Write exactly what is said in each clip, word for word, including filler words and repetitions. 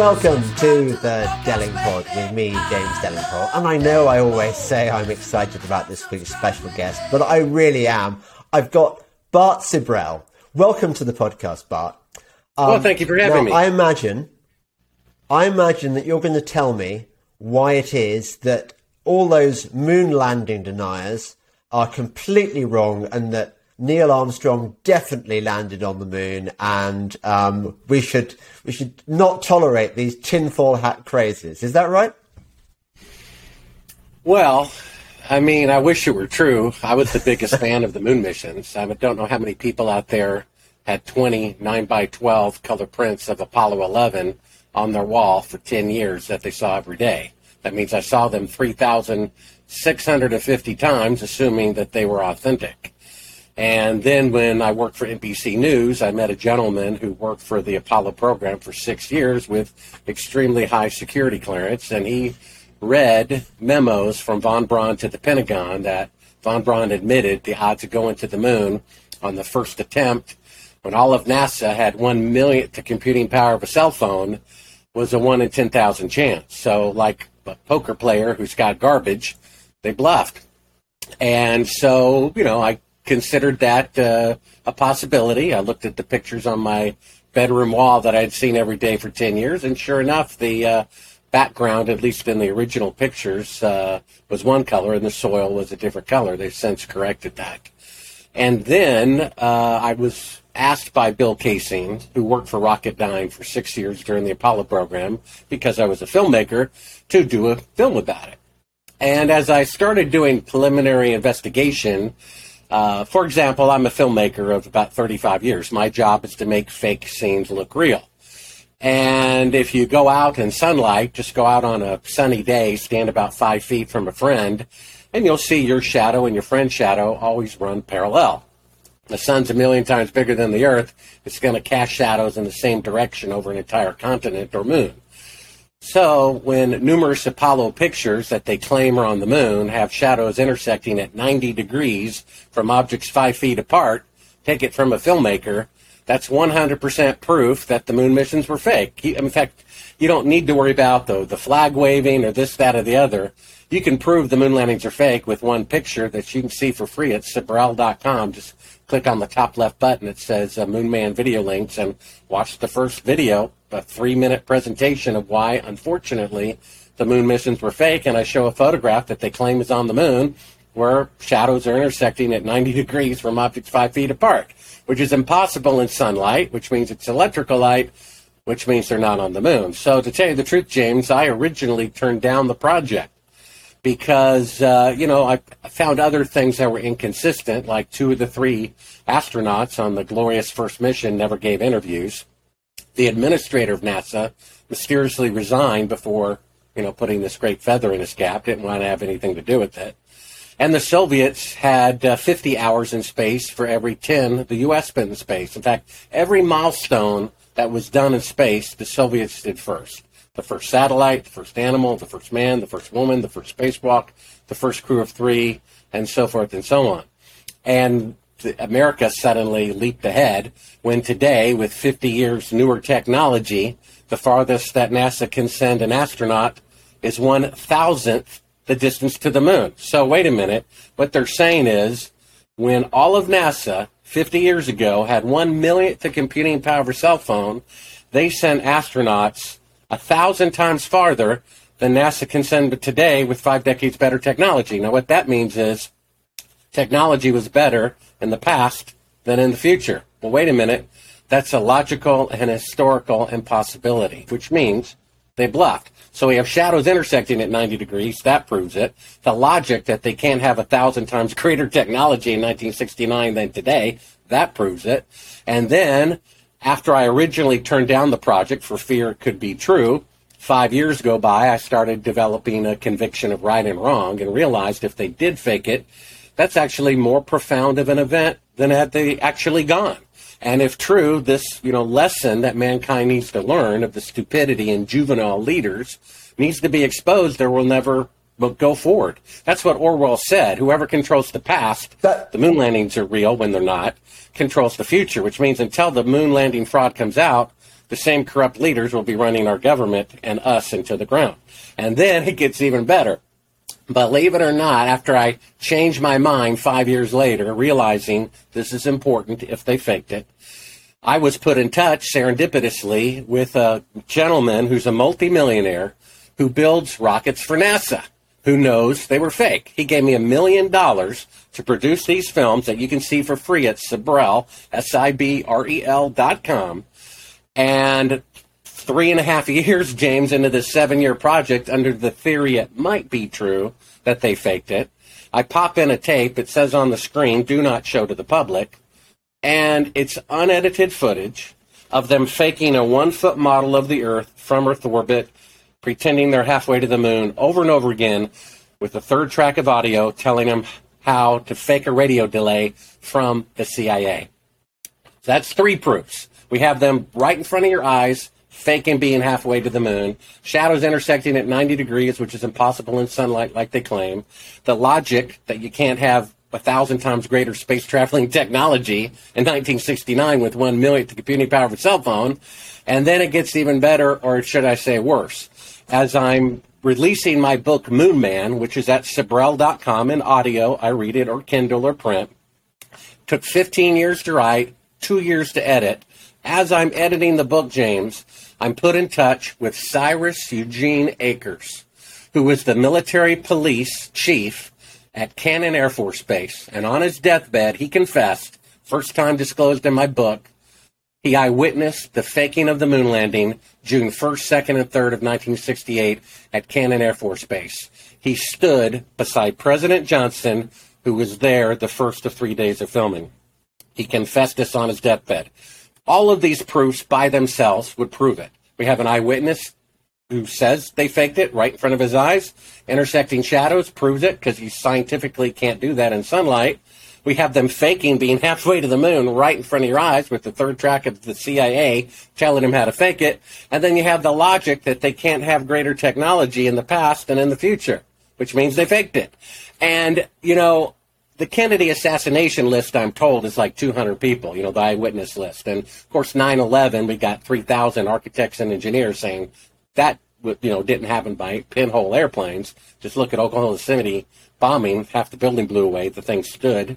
welcome to the Delingpod with me, James Delingpole. And I know I always say I'm excited about this week's special guest, but I really am. I've got Bart Sibrel. Welcome to the podcast, Bart. Um, well, thank you for having now, me. I imagine, I imagine that you're going to tell me why it is that all those moon landing deniers are completely wrong and that Neil Armstrong definitely landed on the moon, and um, we should we should not tolerate these tinfoil hat crazes. Is that right? Well, I mean, I wish it were true. I was the biggest fan of the moon missions. I don't know how many people out there had twenty nine by twelve color prints of Apollo eleven on their wall for ten years that they saw every day. That means I saw them three thousand six hundred fifty times, assuming that they were authentic. And then when I worked for N B C News, I met a gentleman who worked for the Apollo program for six years with extremely high security clearance, and he read memos from von Braun to the Pentagon that von Braun admitted the odds of going to the moon on the first attempt, when all of NASA had one millionth the computing power of a cell phone, was a one in ten thousand chance. So like a poker player who's got garbage, they bluffed. And so, you know, I considered that uh, a possibility. I looked at the pictures on my bedroom wall that I'd seen every day for ten years, and sure enough, the uh, background, at least in the original pictures, uh, was one color, and the soil was a different color. They've since corrected that. And then uh, I was asked by Bill Kaysing, who worked for Rocketdyne for six years during the Apollo program, because I was a filmmaker, to do a film about it. And as I started doing preliminary investigation, Uh, for example, I'm a filmmaker of about thirty-five years. My job is to make fake scenes look real. And if you go out in sunlight, just go out on a sunny day, stand about five feet from a friend, and you'll see your shadow and your friend's shadow always run parallel. The sun's a million times bigger than the Earth. It's going to cast shadows in the same direction over an entire continent or moon. So when numerous Apollo pictures that they claim are on the moon have shadows intersecting at ninety degrees from objects five feet apart, take it from a filmmaker, that's one hundred percent proof that the moon missions were fake. In fact, you don't need to worry about the, the flag waving or this, that, or the other. You can prove the moon landings are fake with one picture that you can see for free at Sibrel dot com. Just click on the top left button. It says uh, Moonman Video Links, and watch the first video, a three-minute presentation of why, unfortunately, the moon missions were fake. And I show a photograph that they claim is on the moon where shadows are intersecting at ninety degrees from objects five feet apart, which is impossible in sunlight, which means it's electrical light, which means they're not on the moon. So to tell you the truth, James, I originally turned down the project because, uh, you know, I found other things that were inconsistent, like two of the three astronauts on the glorious first mission never gave interviews. The administrator of NASA mysteriously resigned before, you know, putting this great feather in his cap, didn't want to have anything to do with it. And the Soviets had uh, fifty hours in space for every ten the U S spent in space. In fact, every milestone that was done in space, the Soviets did first. The first satellite, the first animal, the first man, the first woman, the first spacewalk, the first crew of three, and so forth and so on. And America suddenly leaped ahead when today, with fifty years newer technology, the farthest that NASA can send an astronaut is one thousandth the distance to the moon. So wait a minute. What they're saying is when all of NASA fifty years ago had one millionth the computing power of a cell phone, they sent astronauts a thousand times farther than NASA can send today with five decades better technology. Now, what that means is technology was better in the past than in the future. Well, wait a minute. That's a logical and historical impossibility, which means they bluffed. So we have shadows intersecting at ninety degrees. That proves it. The logic that they can't have a thousand times greater technology in nineteen sixty-nine than today, that proves it. And then after I originally turned down the project for fear it could be true, five years go by, I started developing a conviction of right and wrong and realized if they did fake it, that's actually more profound of an event than had they actually gone. And if true, this, you know, lesson that mankind needs to learn of the stupidity in juvenile leaders needs to be exposed or will never go forward. That's what Orwell said. Whoever controls the past, that, the moon landings are real when they're not, controls the future, which means until the moon landing fraud comes out, the same corrupt leaders will be running our government and us into the ground. And then it gets even better. Believe it or not, after I changed my mind five years later, realizing this is important if they faked it, I was put in touch serendipitously with a gentleman who's a multimillionaire who builds rockets for NASA, who knows they were fake. He gave me a million dollars to produce these films that you can see for free at Sibrel, S I B R E L dot com. And three and a half years, James, into this seven-year project, under the theory it might be true that they faked it, I pop in a tape. It says on the screen, do not show to the public. And it's unedited footage of them faking a one-foot model of the Earth from Earth orbit, pretending they're halfway to the moon over and over again, with a third track of audio telling them how to fake a radio delay from the C I A. That's three proofs. We have them right in front of your eyes, faking being halfway to the moon, shadows intersecting at ninety degrees, which is impossible in sunlight like they claim, the logic that you can't have a thousand times greater space traveling technology in nineteen sixty-nine with one millionth computing power of a cell phone, and then it gets even better, or should I say worse. As I'm releasing my book Moon Man, which is at Sibrel dot com in audio, I read it, or Kindle or print, took fifteen years to write, two years to edit. As I'm editing the book, James, I'm put in touch with Cyrus Eugene Akers, who was the military police chief at Cannon Air Force Base. And on his deathbed, he confessed, first time disclosed in my book, he eyewitnessed the faking of the moon landing June first, second, and third of nineteen sixty-eight at Cannon Air Force Base. He stood beside President Johnson, who was there the first of three days of filming. He confessed this on his deathbed. All of these proofs by themselves would prove it. We have an eyewitness who says they faked it right in front of his eyes. Intersecting shadows proves it, because you scientifically can't do that in sunlight. We have them faking being halfway to the moon right in front of your eyes with the third track of the C I A telling them how to fake it. And then you have the logic that they can't have greater technology in the past and in the future, which means they faked it. And, you know, the Kennedy assassination list, I'm told, is like two hundred people, you know, the eyewitness list. And, of course, nine eleven, we got three thousand architects and engineers saying that, you know, didn't happen by pinhole airplanes. Just look at Oklahoma City bombing. Half the building blew away. The thing stood.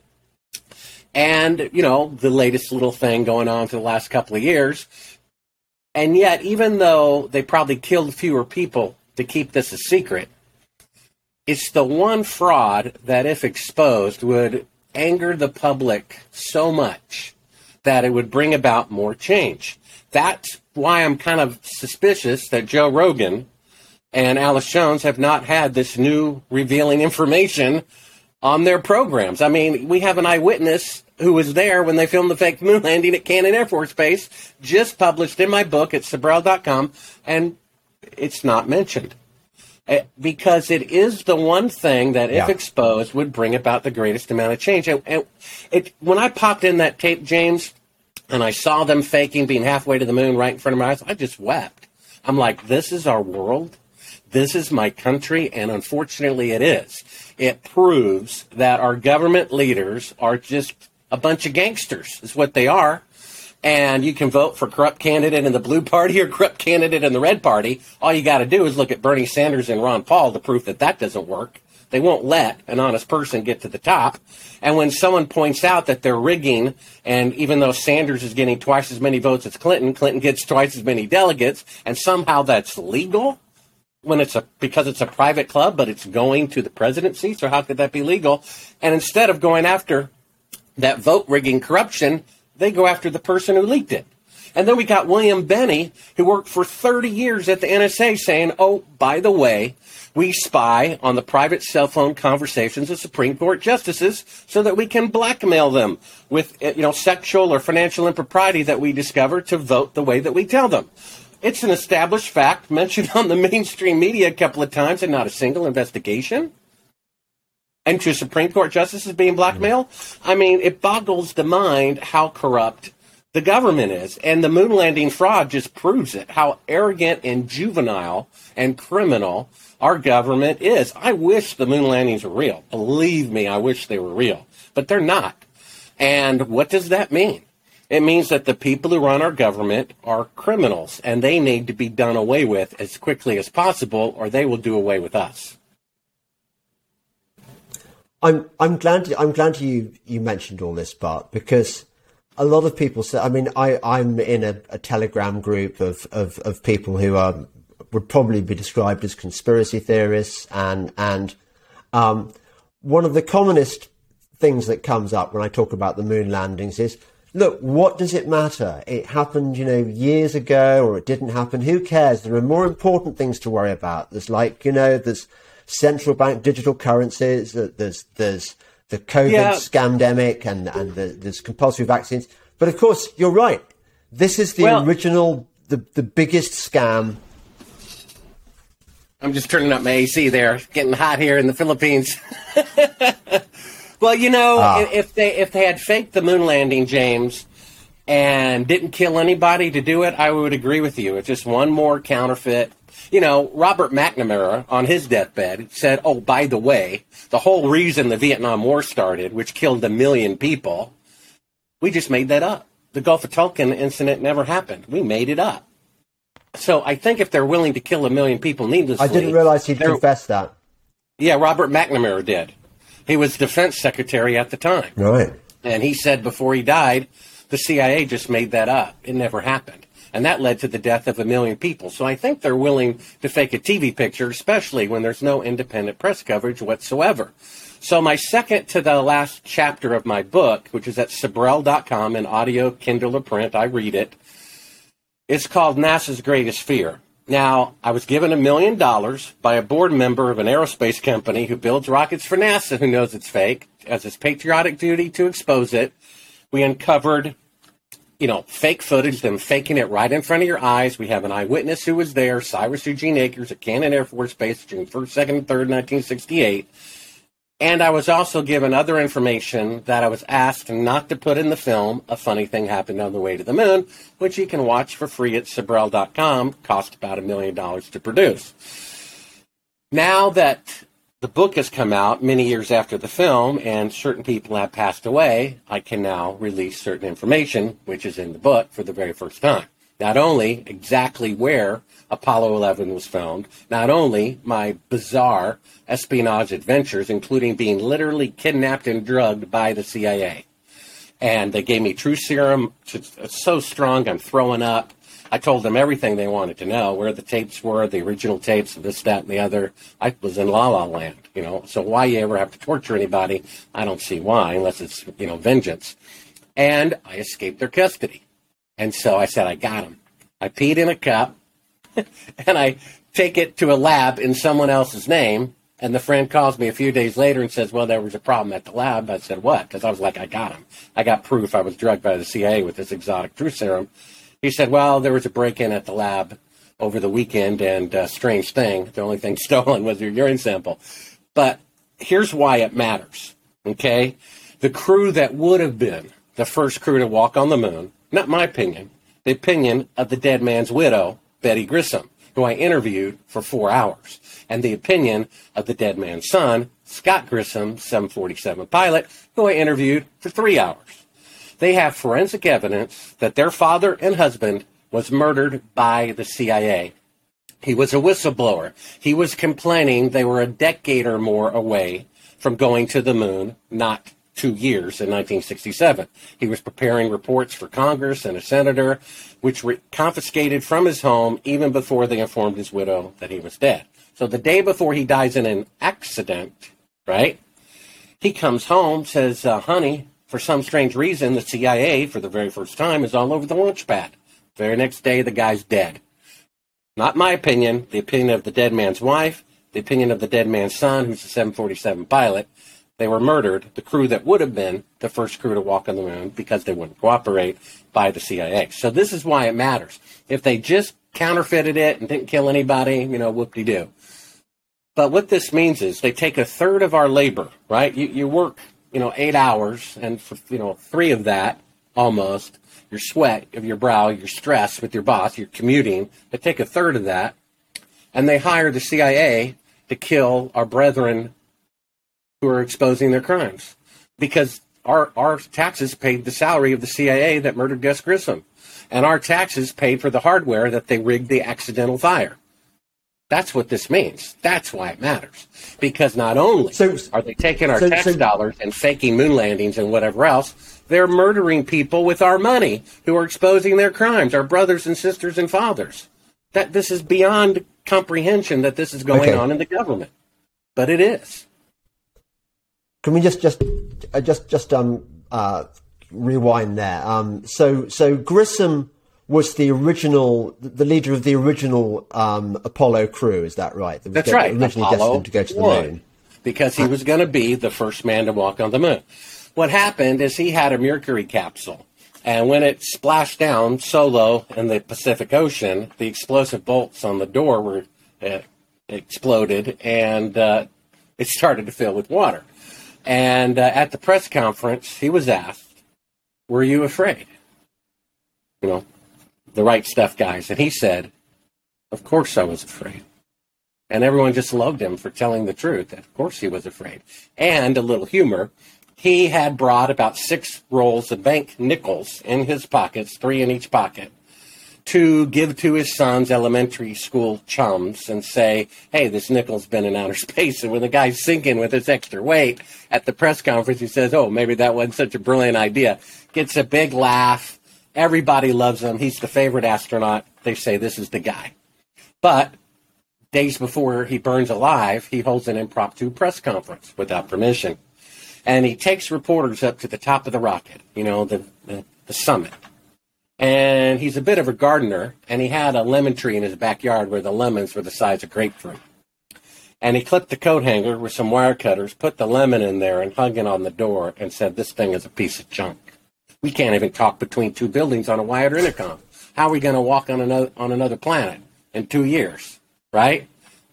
And, you know, the latest little thing going on for the last couple of years. And yet, even though they probably killed fewer people to keep this a secret, it's the one fraud that, if exposed, would anger the public so much that it would bring about more change. That's why I'm kind of suspicious that Joe Rogan and Alex Jones have not had this new revealing information on their programs. I mean, we have an eyewitness who was there when they filmed the fake moon landing at Cannon Air Force Base, just published in my book at Sibrel dot com, and it's not mentioned. Because it is the one thing that, if yeah. exposed, would bring about the greatest amount of change. And, and it, when I popped in that tape, James, and I saw them faking being halfway to the moon right in front of my eyes, I just wept. I'm like, this is our world. This is my country, and unfortunately it is. It proves that our government leaders are just a bunch of gangsters, is what they are. And you can vote for corrupt candidate in the blue party or corrupt candidate in the red party. All you got to do is look at Bernie Sanders and Ron Paul to prove that that doesn't work. They won't let an honest person get to the top. And when someone points out that they're rigging, and even though Sanders is getting twice as many votes as Clinton, Clinton gets twice as many delegates, and somehow that's legal when it's a because it's a private club, but it's going to the presidency. So how could that be legal? And instead of going after that vote rigging corruption, they go after the person who leaked it. And then we got William Benny, who worked for thirty years at the N S A, saying, oh, by the way, we spy on the private cell phone conversations of Supreme Court justices so that we can blackmail them with, you know, sexual or financial impropriety that we discover to vote the way that we tell them. It's an established fact mentioned on the mainstream media a couple of times, and not a single investigation into Supreme Court justices being blackmailed. I mean, it boggles the mind how corrupt the government is. And the moon landing fraud just proves it, how arrogant and juvenile and criminal our government is. I wish the moon landings were real. Believe me, I wish they were real. But they're not. And what does that mean? It means that the people who run our government are criminals, and they need to be done away with as quickly as possible, or they will do away with us. I'm I'm glad I'm glad you you mentioned all this, Bart, because a lot of people say. I mean, I I'm in a, a Telegram group of, of, of people who are would probably be described as conspiracy theorists, and and um, one of the commonest things that comes up when I talk about the moon landings is, look, what does it matter? It happened, you know, years ago, or it didn't happen. Who cares? There are more important things to worry about. There's like, you know, there's central bank digital currencies. There's there's the COVID yeah. scamdemic, and and the, there's compulsory vaccines. But of course, you're right. This is the well, original, the the biggest scam. I'm just turning up my A C there. Getting hot here in the Philippines. Well, you know, ah. if they if they had faked the moon landing, James, and didn't kill anybody to do it, I would agree with you. It's just one more counterfeit. You know, Robert McNamara on his deathbed said, oh, by the way, the whole reason the Vietnam War started, which killed a million people, we just made that up. The Gulf of Tonkin incident never happened. We made it up. So I think if they're willing to kill a million people needlessly... I didn't realize he'd confessed that. Yeah, Robert McNamara did. He was defense secretary at the time. Right. And he said before he died, the C I A just made that up. It never happened. And that led to the death of a million people. So I think they're willing to fake a T V picture, especially when there's no independent press coverage whatsoever. So my second to the last chapter of my book, which is at Sabrel dot com in audio, Kindle, or print, I read it. It's called NASA's Greatest Fear. Now, I was given a million dollars by a board member of an aerospace company who builds rockets for NASA, who knows it's fake, as his patriotic duty to expose it. We uncovered, you know, fake footage, them faking it right in front of your eyes. We have an eyewitness who was there, Cyrus Eugene Akers at Cannon Air Force Base, June first, second, and third, nineteen sixty-eight. And I was also given other information that I was asked not to put in the film. A funny thing happened on the way to the moon, which you can watch for free at Sabrel dot com. Cost about a million dollars to produce. Now that the book has come out many years after the film and certain people have passed away, I can now release certain information, which is in the book for the very first time. Not only exactly where Apollo eleven was filmed, not only my bizarre espionage adventures, including being literally kidnapped and drugged by the C I A. And they gave me true serum. It's so strong, I'm throwing up. I told them everything they wanted to know, where the tapes were, the original tapes, this, that, and the other. I was in La La Land, you know. So why you ever have to torture anybody, I don't see why, unless it's, you know, vengeance. And I escaped their custody. And so I said, I got him. I peed in a cup, and I take it to a lab in someone else's name, and the friend calls me a few days later and says, well, there was a problem at the lab. I said, what? Because I was like, I got him. I got proof I was drugged by the C I A with this exotic true serum. He said, well, there was a break-in at the lab over the weekend, and uh, strange thing, the only thing stolen was your urine sample. But here's why it matters, okay? The crew that would have been the first crew to walk on the moon, not my opinion, the opinion of the dead man's widow, Betty Grissom, who I interviewed for four hours, and the opinion of the dead man's son, Scott Grissom, seven forty-seven pilot, who I interviewed for three hours. They have forensic evidence that their father and husband was murdered by the C I A. He was a whistleblower. He was complaining they were a decade or more away from going to the moon, not two years in nineteen sixty-seven. He was preparing reports for Congress and a senator, which were confiscated from his home even before they informed his widow that he was dead. So the day before he dies in an accident, right, he comes home, says, uh, honey, for some strange reason, the C I A, for the very first time, is all over the launch pad. Very next day, the guy's dead. Not my opinion, the opinion of the dead man's wife, the opinion of the dead man's son, who's a seven forty-seven pilot. They were murdered, the crew that would have been the first crew to walk on the moon because they wouldn't cooperate, by the C I A. So this is why it matters. If they just counterfeited it and didn't kill anybody, you know, whoop-de-doo. But what this means is they take a third of our labor, right? You, you work, you know, eight hours, and for, you know, three of that, almost, your sweat of your brow, your stress with your boss, your commuting, they take a third of that, and they hire the C I A to kill our brethren who are exposing their crimes. Because our, our taxes paid the salary of the C I A that murdered Gus Grissom. And our taxes paid for the hardware that they rigged the accidental fire. That's what this means. That's why it matters. Because not only so, are they taking our so, tax so, dollars and faking moon landings and whatever else, they're murdering people with our money who are exposing their crimes, our brothers and sisters and fathers. That this is beyond comprehension that this is going okay. on in the government. But it is. Can we just just uh, just just um uh, rewind there? Um, so so Grissom was the original, the leader of the original um, Apollo crew. Is that right? That was That's right. Originally Apollo destined to go to the one, moon because he was going to be the first man to walk on the moon. What happened is he had a Mercury capsule, and when it splashed down solo in the Pacific Ocean, the explosive bolts on the door were uh, exploded, and uh, it started to fill with water. And uh, at the press conference, he was asked, "Were you afraid?" You know, the Right Stuff guys. And he said, "Of course I was afraid." And everyone just loved him for telling the truth. Of course he was afraid. And a little humor, he had brought about six rolls of bank nickels in his pockets, three in each pocket, to give to his son's elementary school chums and say, "Hey, this nickel's been in outer space." And when the guy's sinking with his extra weight at the press conference, he says, "Oh, maybe that wasn't such a brilliant idea." Gets a big laugh. Everybody loves him. He's the favorite astronaut. They say this is the guy. But days before he burns alive, he holds an impromptu press conference without permission. And he takes reporters up to the top of the rocket, you know, the, the, the summit. And he's a bit of a gardener, and he had a lemon tree in his backyard where the lemons were the size of grapefruit. And he clipped the coat hanger with some wire cutters, put the lemon in there, and hung it on the door and said, "This thing is a piece of junk. We can't even talk between two buildings on a wired intercom. How are we going to walk on another on another planet in two years, right?"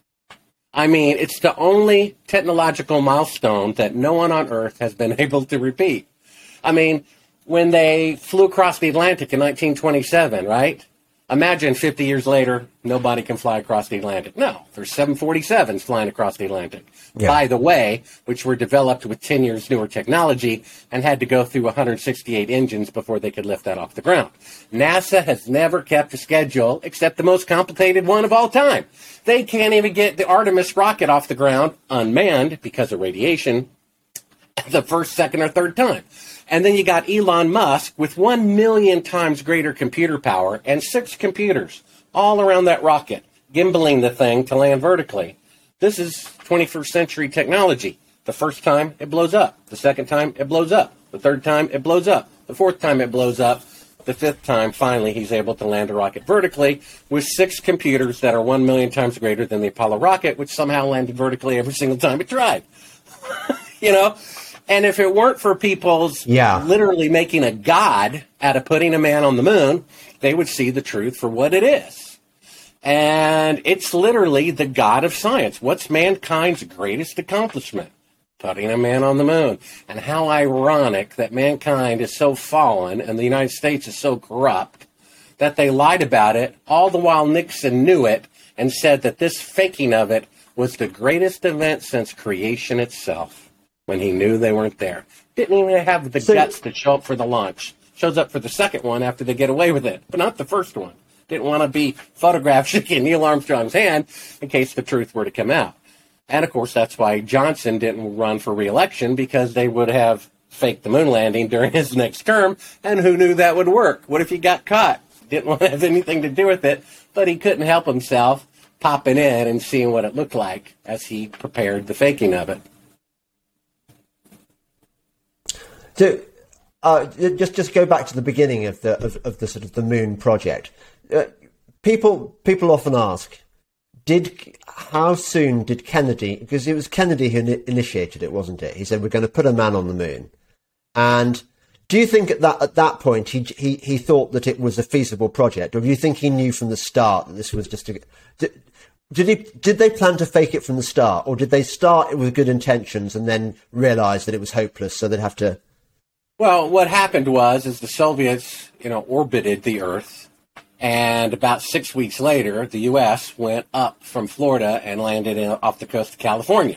I mean, it's the only technological milestone that no one on Earth has been able to repeat. I mean, when they flew across the Atlantic in nineteen twenty-seven, right? Imagine fifty years later, nobody can fly across the Atlantic. No, there's seven forty-sevens flying across the Atlantic. Yeah. By the way, which were developed with ten years newer technology and had to go through one hundred sixty-eight engines before they could lift that off the ground. NASA has never kept a schedule except the most complicated one of all time. They can't even get the Artemis rocket off the ground unmanned because of radiation the first, second, or third time. And then you got Elon Musk with one million times greater computer power and six computers all around that rocket, gimbaling the thing to land vertically. This is twenty-first century technology. The first time, it blows up. The second time, it blows up. The third time, it blows up. The fourth time, it blows up. The fifth time, finally, he's able to land a rocket vertically with six computers that are one million times greater than the Apollo rocket, which somehow landed vertically every single time it tried. You know? And if it weren't for people's yeah. literally making a god out of putting a man on the moon, they would see the truth for what it is. And it's literally the god of science. What's mankind's greatest accomplishment? Putting a man on the moon. And how ironic that mankind is so fallen and the United States is so corrupt that they lied about it, all the while Nixon knew it and said that this faking of it was the greatest event since creation itself. When he knew they weren't there. Didn't even have the so, guts to show up for the launch. Shows up for the second one after they get away with it, but not the first one. Didn't want to be photographed shaking Neil Armstrong's hand in case the truth were to come out. And, of course, that's why Johnson didn't run for re-election, because they would have faked the moon landing during his next term, and who knew that would work? What if he got caught? Didn't want to have anything to do with it, but he couldn't help himself popping in and seeing what it looked like as he prepared the faking of it. So, uh, just just go back to the beginning of the of, of the sort of the moon project. Uh, people people often ask, did how soon did Kennedy? Because it was Kennedy who initiated it, wasn't it? He said we're going to put a man on the moon. And do you think at that at that point he he he thought that it was a feasible project, or do you think he knew from the start that this was just a? Did, Did he? Did they plan to fake it from the start, or did they start it with good intentions and then realise that it was hopeless, so they'd have to? Well, what happened was, is the Soviets, you know, orbited the Earth, and about six weeks later, the U S went up from Florida and landed in, off the coast of California.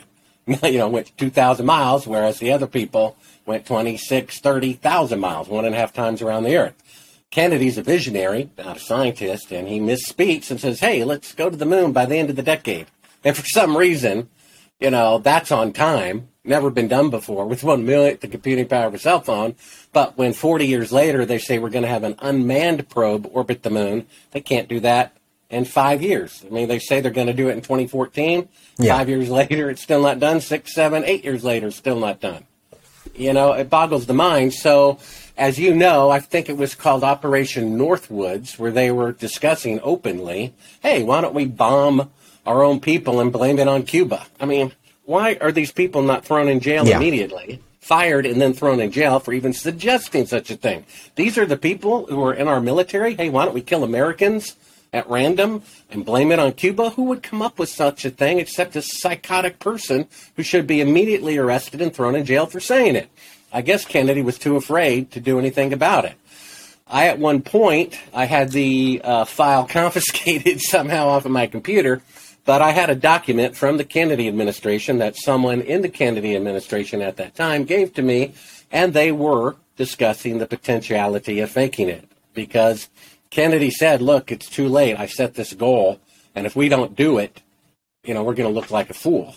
you know, went two thousand miles, whereas the other people went twenty-six, thirty thousand miles, one and a half times around the earth. Kennedy's a visionary, not a scientist, and he misspeaks and says, hey, let's go to the moon by the end of the decade. And for some reason, you know, that's on time. Never been done before with one millionth the computing power of a cell phone. But when forty years later they say we're going to have an unmanned probe orbit the moon, they can't do that in five years. I mean, they say they're going to do it in twenty fourteen. Yeah. Five years later, it's still not done. Six, seven, eight years later, it's still not done. You know, it boggles the mind. So, as you know, I think it was called Operation Northwoods, where they were discussing openly, hey, why don't we bomb our own people and blame it on Cuba? I mean, why are these people not thrown in jail yeah. immediately, fired and then thrown in jail for even suggesting such a thing? These are the people who are in our military. Hey, why don't we kill Americans at random and blame it on Cuba? Who would come up with such a thing except a psychotic person who should be immediately arrested and thrown in jail for saying it? I guess Kennedy was too afraid to do anything about it. I, at one point, I had the uh, file confiscated somehow off of my computer, but I had a document from the Kennedy administration that someone in the Kennedy administration at that time gave to me, and they were discussing the potentiality of faking it because Kennedy said, look, it's too late. I set this goal, and if we don't do it, you know, we're going to look like a fool.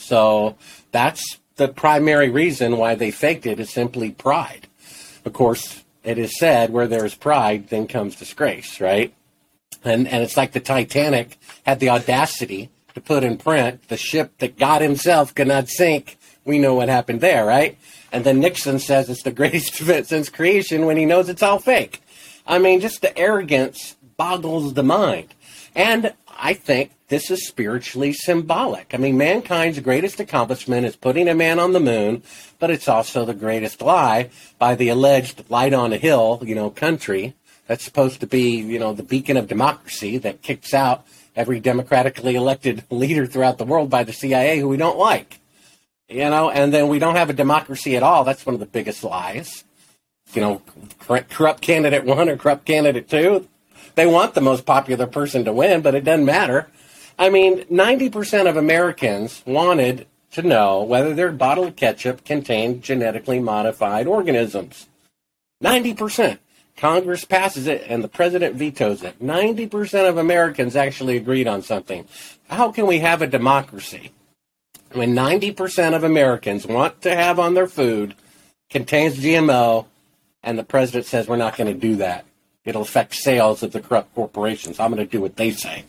So that's the primary reason why they faked it, is simply pride. Of course, it is said where there is pride, then comes disgrace, right? And and it's like the Titanic had the audacity to put in print the ship that God himself could not sink. We know what happened there, right? And then Nixon says it's the greatest event since creation when he knows it's all fake. I mean, just the arrogance boggles the mind. And I think this is spiritually symbolic. I mean, mankind's greatest accomplishment is putting a man on the moon, but it's also the greatest lie by the alleged light on a hill, you know, country that's supposed to be, you know, the beacon of democracy that kicks out every democratically elected leader throughout the world by the C I A who we don't like. You know, and then we don't have a democracy at all. That's one of the biggest lies. You know, corrupt candidate one or corrupt candidate two. They want the most popular person to win, but it doesn't matter. I mean, ninety percent of Americans wanted to know whether their bottle of ketchup contained genetically modified organisms. ninety percent. Congress passes it and the president vetoes it. ninety percent of Americans actually agreed on something. How can we have a democracy when ninety percent of Americans want to have on their food contains G M O and the president says we're not going to do that? It'll affect sales of the corrupt corporations. I'm going to do what they say.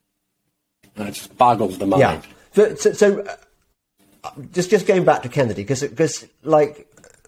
And it just boggles the mind. Yeah. So, so, so uh, just just going back to Kennedy, because because like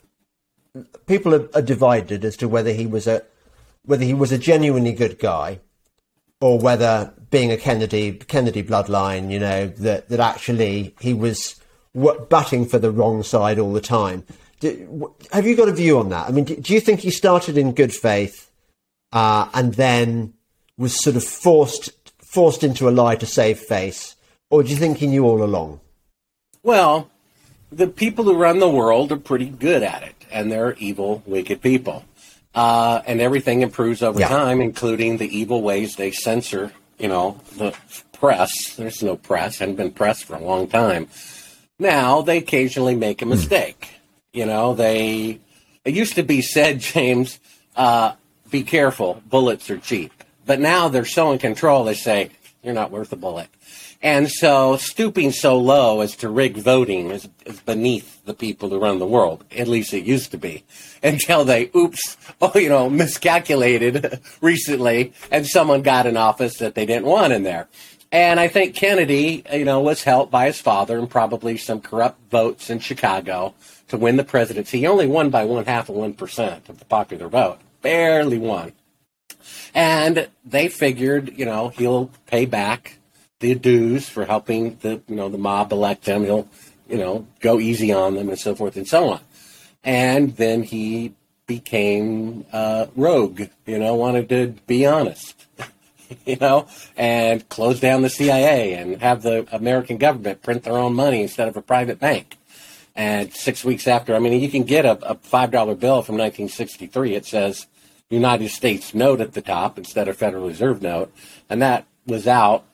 people are, are divided as to whether he was a whether he was a genuinely good guy, or whether being a Kennedy Kennedy bloodline, you know, that that actually he was w- butting for the wrong side all the time. Do, have you got a view on that? I mean, do, do you think he started in good faith? Uh, and then was sort of forced forced into a lie to save face? Or do you think he knew all along? Well, the people who run the world are pretty good at it, and they're evil, wicked people. Uh, and everything improves over yeah. time, including the evil ways they censor, you know, the press. There's no press, hadn't been press for a long time. Now, they occasionally make a mistake. Mm. You know, they, it used to be said, James, uh, be careful, bullets are cheap. But now they're so in control, they say, you're not worth a bullet. And so stooping so low as to rig voting is, is beneath the people who run the world. At least it used to be. Until they, oops, oh, you know, miscalculated recently, and someone got in office that they didn't want in there. And I think Kennedy, you know, was helped by his father and probably some corrupt votes in Chicago to win the presidency. He only won by one half of one percent of the popular vote. Barely won. And they figured, you know, he'll pay back the dues for helping the, you know, the mob elect him. He'll, you know, go easy on them and so forth and so on. And then he became uh, rogue, you know, wanted to be honest, you know, and close down the C I A and have the American government print their own money instead of a private bank. And six weeks after, I mean, you can get a, a five dollar bill from nineteen sixty-three. It says United States note at the top instead of Federal Reserve note. And that was out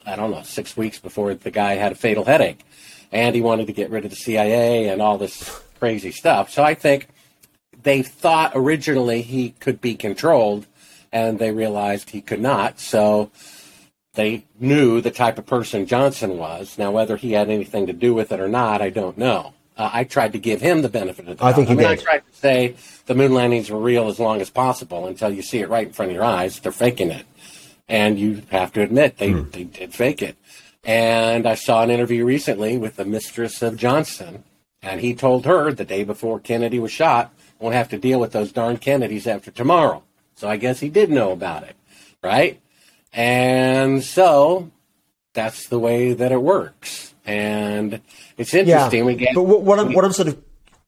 I don't know, six weeks before the guy had a fatal headache. And he wanted to get rid of the C I A and all this crazy stuff. So I think they thought originally he could be controlled, and they realized he could not. So they knew the type of person Johnson was. Now, whether he had anything to do with it or not, I don't know. Uh, I tried to give him the benefit of the doubt. I think he I mean, did. I tried to say the moon landings were real as long as possible until you see it right in front of your eyes. They're faking it. And you have to admit they, mm. they did fake it. And I saw an interview recently with the mistress of Johnson, and he told her the day before Kennedy was shot, won't have to deal with those darn Kennedys after tomorrow. So I guess he did know about it, right? And so that's the way that it works. And it's interesting. Yeah, we get, but what, what, I'm, what I'm sort of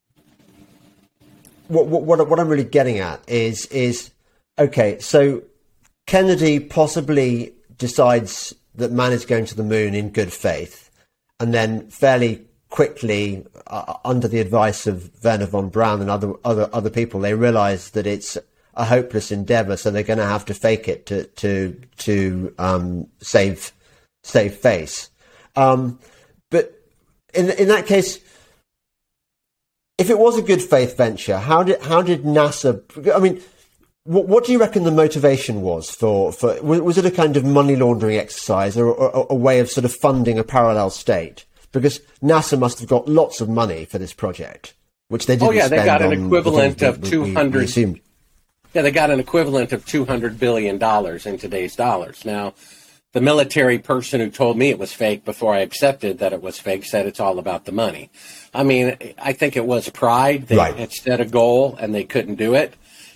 what, what what I'm really getting at is is okay. So Kennedy possibly decides that man is going to the moon in good faith, and then fairly quickly, uh, under the advice of Werner von Braun and other other other people, they realise that it's a hopeless endeavour. So they're going to have to fake it to to to um, save save face. Um, but in in that case, if it was a good faith venture, how did how did NASA? I mean, what, what do you reckon the motivation was for? For was it a kind of money laundering exercise, or, or a way of sort of funding a parallel state? Because NASA must have got lots of money for this project, which they didn't. Oh yeah, they spend got an on equivalent of we, two hundred. We assumed. Yeah, they got an equivalent of two hundred billion dollars in today's dollars. Now, the military person who told me it was fake before I accepted that it was fake said it's all about the money. I mean, I think it was pride. They Right. had set a goal and they couldn't do it.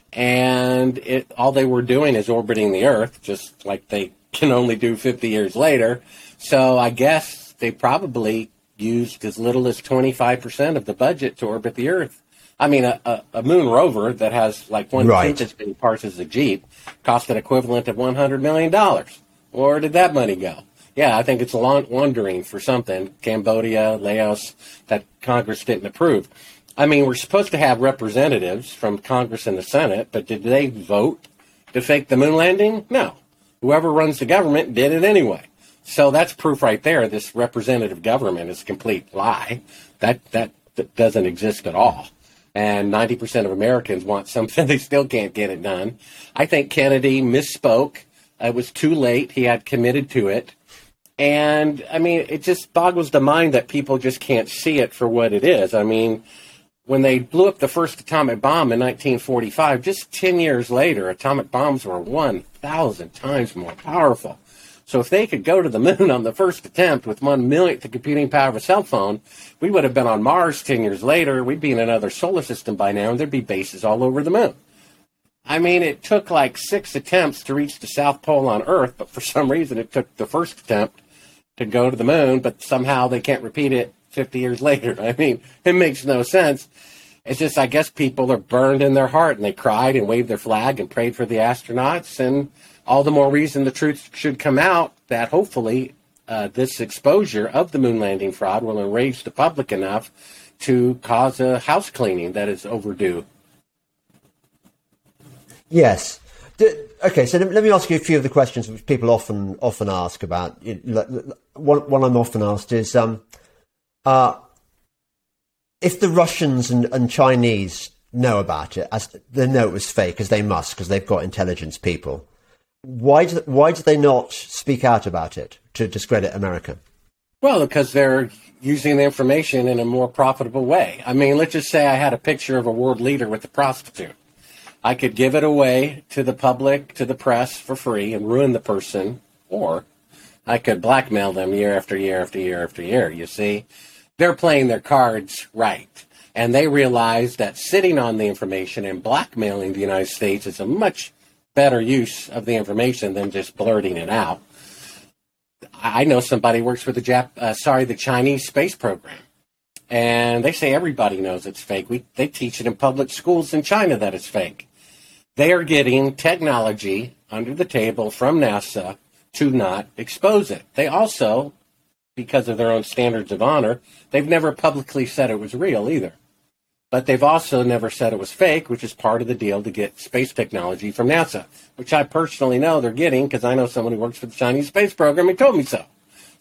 And it, all they were doing is orbiting the Earth, just like they can only do fifty years later. So I guess they probably used as little as twenty-five percent of the budget to orbit the Earth. I mean, a, a, a moon rover that has like one Right. tenth as many parts as a Jeep cost an equivalent of one hundred million dollars. Where did that money go? Yeah, I think it's laundering for something, Cambodia, Laos, that Congress didn't approve. I mean, we're supposed to have representatives from Congress and the Senate, but did they vote to fake the moon landing? No. Whoever runs the government did it anyway. So that's proof right there. This representative government is a complete lie. That, that, that doesn't exist at all. And ninety percent of Americans want something. They still can't get it done. I think Kennedy misspoke. It was too late. He had committed to it. And, I mean, it just boggles the mind that people just can't see it for what it is. I mean, when they blew up the first atomic bomb in nineteen forty-five, just ten years later, atomic bombs were one thousand times more powerful. So if they could go to the moon on the first attempt with one millionth the computing power of a cell phone, we would have been on Mars ten years later. We'd be in another solar system by now, and there'd be bases all over the moon. I mean, it took like six attempts to reach the South Pole on Earth, but for some reason it took the first attempt to go to the moon, but somehow they can't repeat it fifty years later. I mean, it makes no sense. It's just, I guess people are burned in their heart, and they cried and waved their flag and prayed for the astronauts, and all the more reason the truth should come out that hopefully uh, this exposure of the moon landing fraud will enrage the public enough to cause a house cleaning that is overdue. Yes. D- Okay, so let me ask you a few of the questions which people often often ask about. One, one I'm often asked is, um, uh, if the Russians and, and Chinese know about it, as they know it was fake, as they must, because they've got intelligence people, why do, why do they not speak out about it to discredit America? Well, because they're using the information in a more profitable way. I mean, let's just say I had a picture of a world leader with a prostitute. I could give it away to the public, to the press for free and ruin the person, or I could blackmail them year after year after year after year. You see, they're playing their cards right. And they realize that sitting on the information and blackmailing the United States is a much better use of the information than just blurting it out. I know somebody who works for the Jap- uh, sorry, the Chinese space program. And they say everybody knows it's fake. We, they teach it in public schools in China that it's fake. They are getting technology under the table from NASA to not expose it. They also, because of their own standards of honor, they've never publicly said it was real either. But they've also never said it was fake, which is part of the deal to get space technology from NASA, which I personally know they're getting because I know someone who works for the Chinese space program who told me so.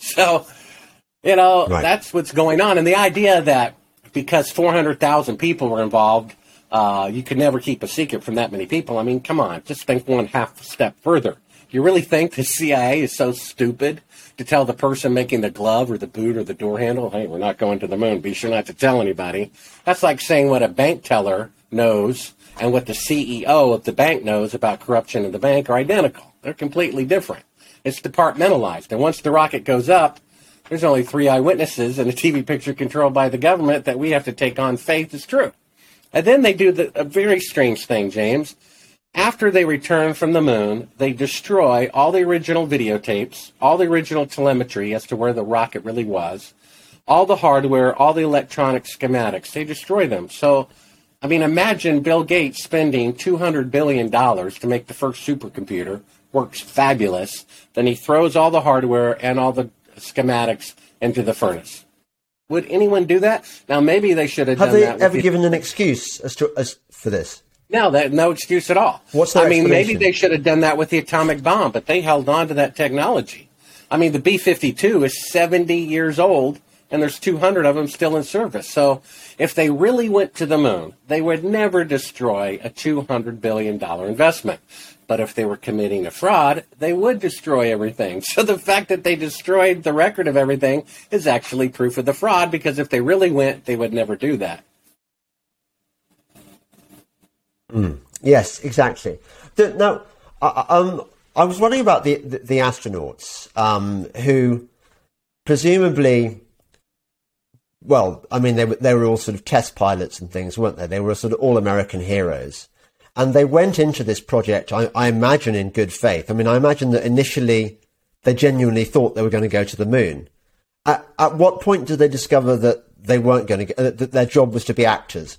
So, you know, Right. that's what's going on. And the idea that because four hundred thousand people were involved, uh, you could never keep a secret from that many people. I mean, come on, just think one half step further. You really think the C I A is so stupid to tell the person making the glove or the boot or the door handle, hey, we're not going to the moon, be sure not to tell anybody? That's like saying what a bank teller knows and what the C E O of the bank knows about corruption in the bank are identical. They're completely different. It's departmentalized. And once the rocket goes up, there's only three eyewitnesses and a T V picture controlled by the government that we have to take on faith is true. And then they do the, a very strange thing, James. After they return from the moon, they destroy all the original videotapes, all the original telemetry as to where the rocket really was, all the hardware, all the electronic schematics. They destroy them. So, I mean, imagine Bill Gates spending two hundred billion dollars to make the first supercomputer. Works fabulous. Then he throws all the hardware and all the schematics into the furnace. Would anyone do that? Now, maybe they should have, have done they that. ever with given an excuse as to as for this? No, that no excuse at all. What's their I mean, maybe explanation? they should have done that with the atomic bomb, but they held on to that technology. I mean, the B fifty-two is seventy years old, and there's two hundred of them still in service. So if they really went to the moon, they would never destroy a two hundred billion dollars investment. But if they were committing a fraud, they would destroy everything. So the fact that they destroyed the record of everything is actually proof of the fraud, because if they really went, they would never do that. Mm. Yes, exactly. The, now, I, um, I was wondering about the, the, the astronauts um, who presumably, well, I mean, they were, they were all sort of test pilots and things, weren't they? They were sort of all American heroes. And they went into this project, I, I imagine, in good faith. I mean, I imagine that initially they genuinely thought they were going to go to the moon. At, at what point did they discover that they weren't going to, uh, that their job was to be actors?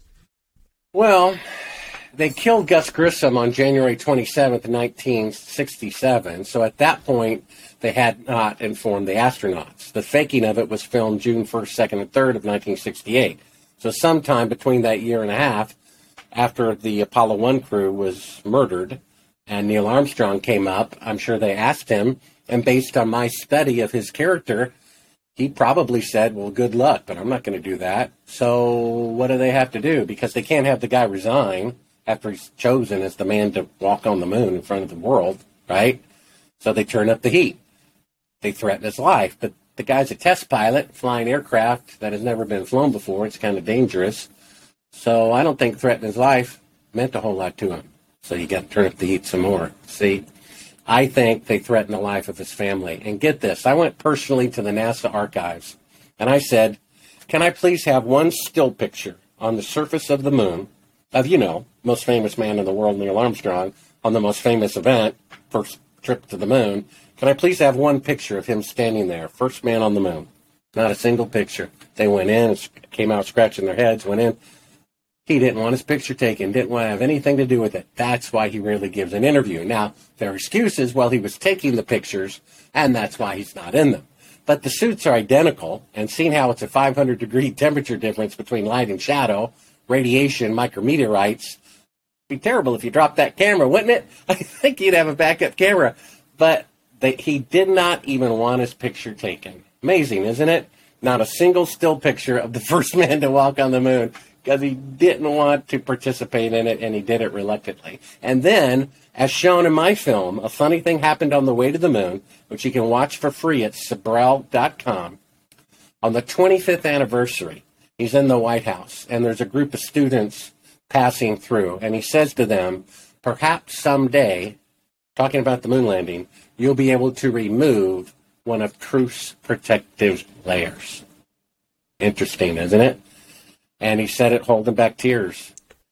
Well, they killed Gus Grissom on January twenty-seventh, nineteen sixty-seven. So at that point, they had not informed the astronauts. The faking of it was filmed June first, second, and third of nineteen sixty-eight. So sometime between that year and a half, after the Apollo one crew was murdered and Neil Armstrong came up, I'm sure they asked him, and based on my study of his character, he probably said, well, good luck, but I'm not going to do that. So what do they have to do? Because they can't have the guy resign after he's chosen as the man to walk on the moon in front of the world, right? So they turn up the heat. They threaten his life. But the guy's a test pilot flying aircraft that has never been flown before. It's kind of dangerous. So I don't think threatening his life meant a whole lot to him. So you got to turn up the heat some more. See, I think they threatened the life of his family. And get this, I went personally to the NASA archives, and I said, can I please have one still picture on the surface of the moon of, you know, most famous man in the world, Neil Armstrong, on the most famous event, first trip to the moon. Can I please have one picture of him standing there, first man on the moon? Not a single picture. They went in, came out scratching their heads, went in. He didn't want his picture taken, didn't want to have anything to do with it. That's why he rarely gives an interview. Now, there are excuses while he was taking the pictures, and that's why he's not in them. But the suits are identical, and seeing how it's a five hundred degree temperature difference between light and shadow, radiation, micrometeorites, it'd be terrible if you dropped that camera, wouldn't it? I think you'd have a backup camera. But they, he did not even want his picture taken. Amazing, isn't it? Not a single still picture of the first man to walk on the moon, because he didn't want to participate in it, and he did it reluctantly. And then, as shown in my film, a funny thing happened on the way to the moon, which you can watch for free at Sabrel dot com. On the twenty-fifth anniversary, he's in the White House, and there's a group of students passing through, and he says to them, perhaps someday, talking about the moon landing, you'll be able to remove one of Truth's protective layers. Interesting, isn't it? And he said it holding back tears.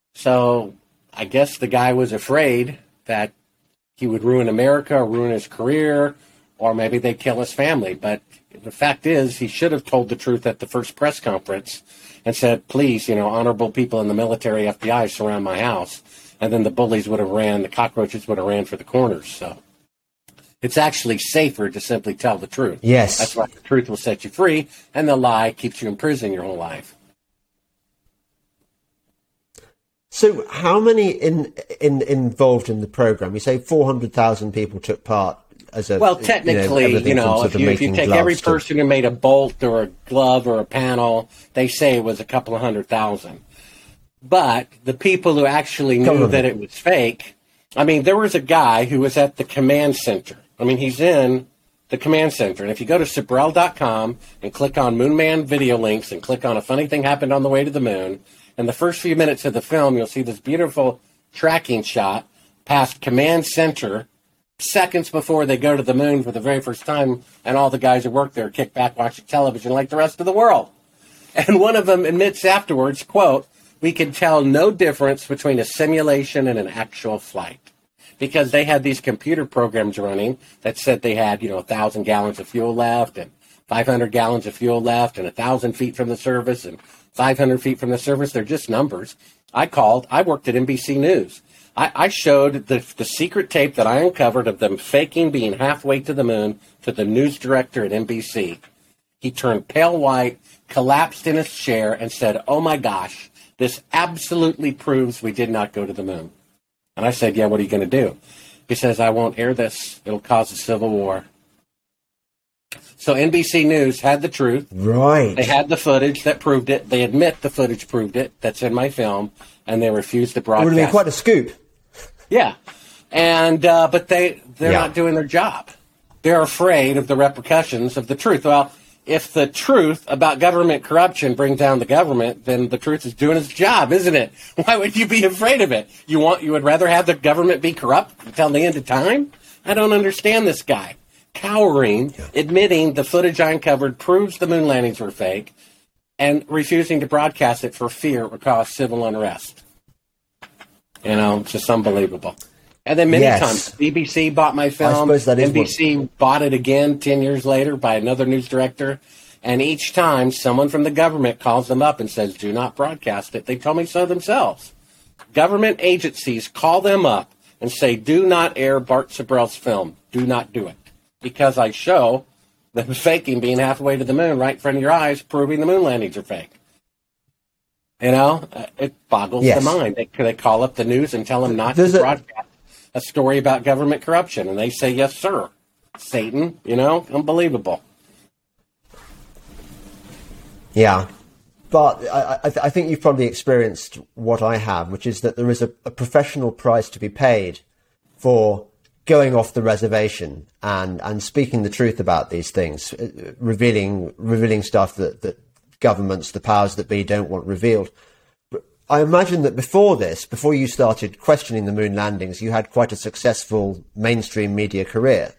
So I guess the guy was afraid that he would ruin America or ruin his career, or maybe they'd kill his family. But the fact is, he should have told the truth at the first press conference and said, please, you know, honorable people in the military, F B I surround my house. And then the bullies would have ran, the cockroaches would have ran for the corners. So it's actually safer to simply tell the truth. Yes. That's why the truth will set you free, and the lie keeps you in prison your whole life. So how many in, in involved in the program? You say four hundred thousand people took part. as a well, technically, you know, you know if, you, if you take every person to... who made a bolt or a glove or a panel, they say it was a couple of hundred thousand. But the people who actually knew that it was fake, I mean, there was a guy who was at the command center. I mean, he's in the command center. And if you go to Sabrell dot com and click on Moonman video links and click on a funny thing happened on the way to the moon, in the first few minutes of the film, you'll see this beautiful tracking shot past command center seconds before they go to the moon for the very first time, and all the guys who work there kick back watching television like the rest of the world. And one of them admits afterwards, quote, "We could tell no difference between a simulation and an actual flight." Because they had these computer programs running that said they had, you know, one thousand gallons of fuel left and five hundred gallons of fuel left and one thousand feet from the surface and five hundred feet from the surface. They're just numbers. I called. I worked at N B C News. I, I showed the, the secret tape that I uncovered of them faking being halfway to the moon to the news director at N B C. He turned pale white, collapsed in his chair, and said, "Oh, my gosh, this absolutely proves we did not go to the moon." And I said, "Yeah, what are you going to do?" He says, "I won't air this. It'll cause a civil war." So N B C News had the truth. Right. They had the footage that proved it. They admit the footage proved it. That's in my film. And they refused to broadcast. It would have been quite a scoop. Yeah. And, uh, but they, they're yeah. not doing their job. They're afraid of the repercussions of the truth. Well, if the truth about government corruption brings down the government, then the truth is doing its job, isn't it? Why would you be afraid of it? You want, you would rather have the government be corrupt until the end of time? I don't understand this guy. Cowering, yeah. admitting the footage I uncovered proves the moon landings were fake, and refusing to broadcast it for fear it would cause civil unrest. You know, it's just unbelievable. And then many yes. times, B B C bought my film. N B C what... bought it again ten years later by another news director. And each time, someone from the government calls them up and says, "Do not broadcast it." They tell me so themselves. Government agencies call them up and say, "Do not air Bart Sabrell's film. Do not do it." Because I show them faking being halfway to the moon right in front of your eyes, proving the moon landings are fake. You know, it boggles yes. the mind. They, they call up the news and tell them not There's to broadcast a... a story about government corruption. And they say, "Yes, sir." Satan, you know, unbelievable. Yeah. But I, I, I think you've probably experienced what I have, which is that there is a, a professional price to be paid for going off the reservation and, and speaking the truth about these things, revealing revealing stuff that, that governments, the powers that be, don't want revealed. But I imagine that before this, before you started questioning the moon landings, you had quite a successful mainstream media career.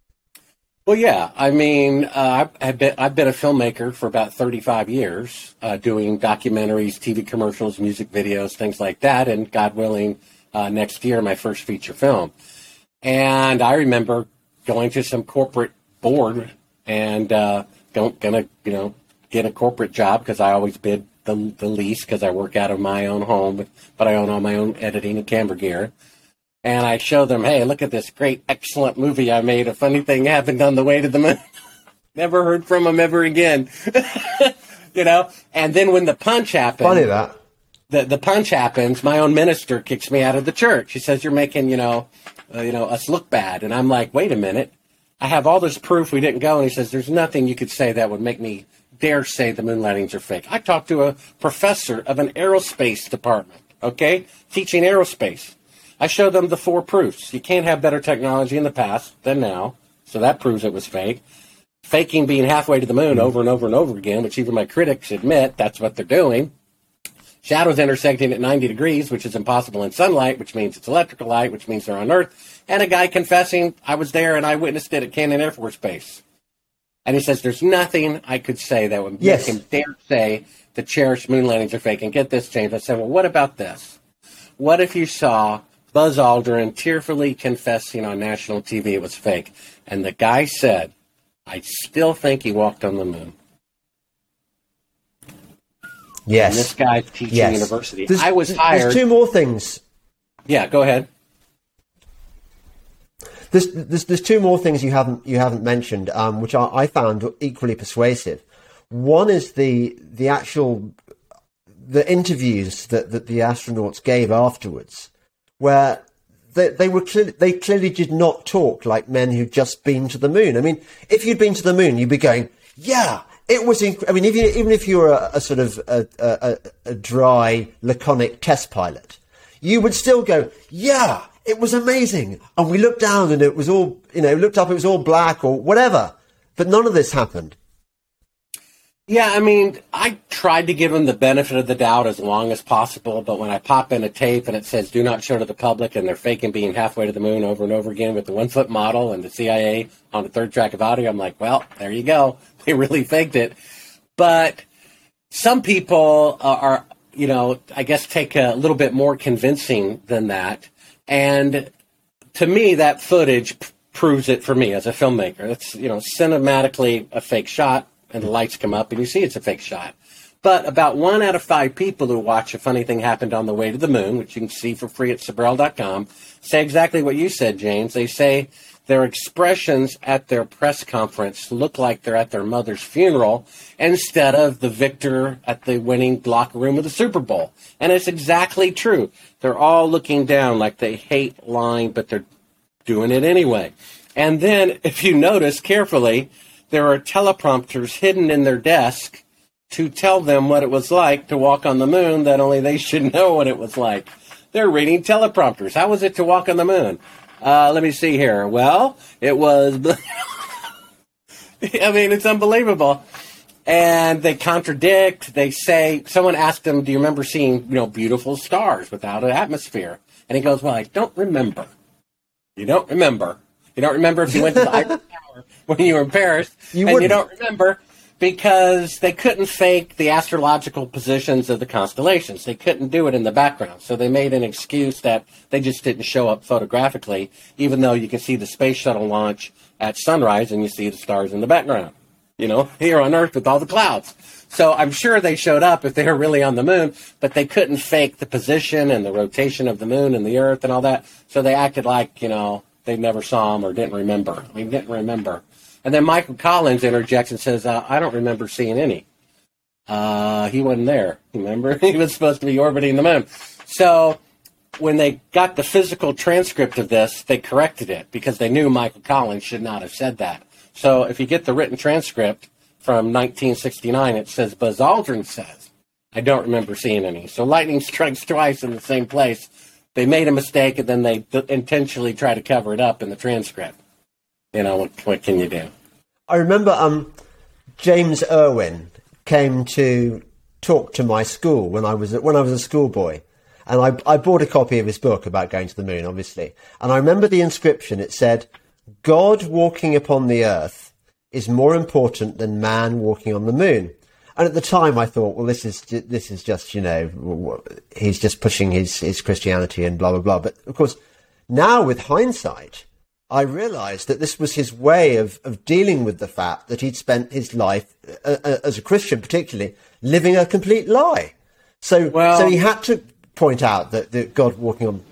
Well, yeah. I mean, uh, I've, been, I've been a filmmaker for about thirty-five years, uh, doing documentaries, T V commercials, music videos, things like that. And God willing, uh, next year, my first feature film. And I remember going to some corporate board and uh, going to, you know, get a corporate job because I always bid the, the least because I work out of my own home, but, but I own all my own editing and camera gear. And I show them, "Hey, look at this great, excellent movie I made. A funny thing happened on the way to the moon." Never heard from them ever again. You know? And then when the punch happened. Funny that. The, the punch happens, my own minister kicks me out of the church. He says, "You're making, you know, uh, you know, us look bad." And I'm like, "Wait a minute. I have all this proof we didn't go." And he says, "There's nothing you could say that would make me dare say the moon landings are fake." I talked to a professor of an aerospace department, okay, teaching aerospace. I showed them the four proofs. You can't have better technology in the past than now, so that proves it was fake. Faking being halfway to the moon over and over and over again, which even my critics admit that's what they're doing. Shadows intersecting at ninety degrees, which is impossible in sunlight, which means it's electrical light, which means they're on Earth. And a guy confessing, "I was there and I witnessed it at Cannon Air Force Base." And he says, "There's nothing I could say that would yes. make him dare say the cherished moon landings are fake." And get this, James. I said, "Well, what about this? What if you saw Buzz Aldrin tearfully confessing on national T V it was fake?" And the guy said, "I still think he walked on the moon." Yes. And this guy's teaching yes. university. There's, I was hired. There's two more things. Yeah, go ahead. There's, there's, there's two more things you haven't you haven't mentioned, um, which I, I found equally persuasive. One is the the actual the interviews that, that the astronauts gave afterwards, where they, they were clearly, they clearly did not talk like men who'd just been to the moon. I mean, if you'd been to the moon, you'd be going, yeah, it was. Inc-. I mean, if you, even if you were a, a sort of a, a, a dry, laconic test pilot, you would still go, yeah, it was amazing. And we looked down and it was all, you know, looked up, it was all black or whatever. But none of this happened. Yeah, I mean, I tried to give them the benefit of the doubt as long as possible, but when I pop in a tape and it says do not show to the public and they're faking being halfway to the moon over and over again with the one-foot model and the C I A on the third track of audio, I'm like, well, there you go. They really faked it. But some people are, you know, I guess take a little bit more convincing than that. And to me, that footage p- proves it for me as a filmmaker. It's, you know, cinematically a fake shot. And the lights come up and you see it's a fake shot. But about one out of five people who watch A Funny Thing Happened on the Way to the Moon, which you can see for free at Sabrell dot com, say exactly what you said, James. They say their expressions at their press conference look like they're at their mother's funeral instead of the victor at the winning locker room of the Super Bowl. And it's exactly true. They're all looking down like they hate lying, but they're doing it anyway. And then, if you notice carefully, there are teleprompters hidden in their desk to tell them what it was like to walk on the moon, that only they should know what it was like. They're reading teleprompters. How was it to walk on the moon? Uh, let me see here. Well, it was... I mean, it's unbelievable. And they contradict. They say... Someone asked him, do you remember seeing, you know, beautiful stars without an atmosphere? And he goes, well, I don't remember. You don't remember. You don't remember if you went to the Eiffel Tower when you were in Paris, you and wouldn't. You don't remember because they couldn't fake the astrological positions of the constellations. They couldn't do it in the background, so they made an excuse that they just didn't show up photographically, even though you can see the space shuttle launch at sunrise and you see the stars in the background, you know, here on Earth with all the clouds. So I'm sure they showed up if they were really on the moon, but they couldn't fake the position and the rotation of the moon and the Earth and all that, so they acted like, you know, they never saw him or didn't remember. I mean, didn't remember. And then Michael Collins interjects and says, uh, I don't remember seeing any. Uh, he wasn't there. Remember? He was supposed to be orbiting the moon. So when they got the physical transcript of this, they corrected it because they knew Michael Collins should not have said that. So if you get the written transcript from nineteen sixty-nine, it says, Buzz Aldrin says, I don't remember seeing any. So lightning strikes twice in the same place. They made a mistake, and then they th- intentionally try to cover it up in the transcript. You know, what, what can you do? I remember um, James Irwin came to talk to my school when I was a, when I was a schoolboy, and I, I bought a copy of his book about going to the moon, obviously. And I remember the inscription. It said, "God walking upon the earth is more important than man walking on the moon." And at the time, I thought, well, this is this is just, you know, he's just pushing his, his Christianity and blah, blah, blah. But, of course, now with hindsight, I realised that this was his way of, of dealing with the fact that he'd spent his life, uh, uh, as a Christian particularly, living a complete lie. So, well, so he had to point out that, that God walking on...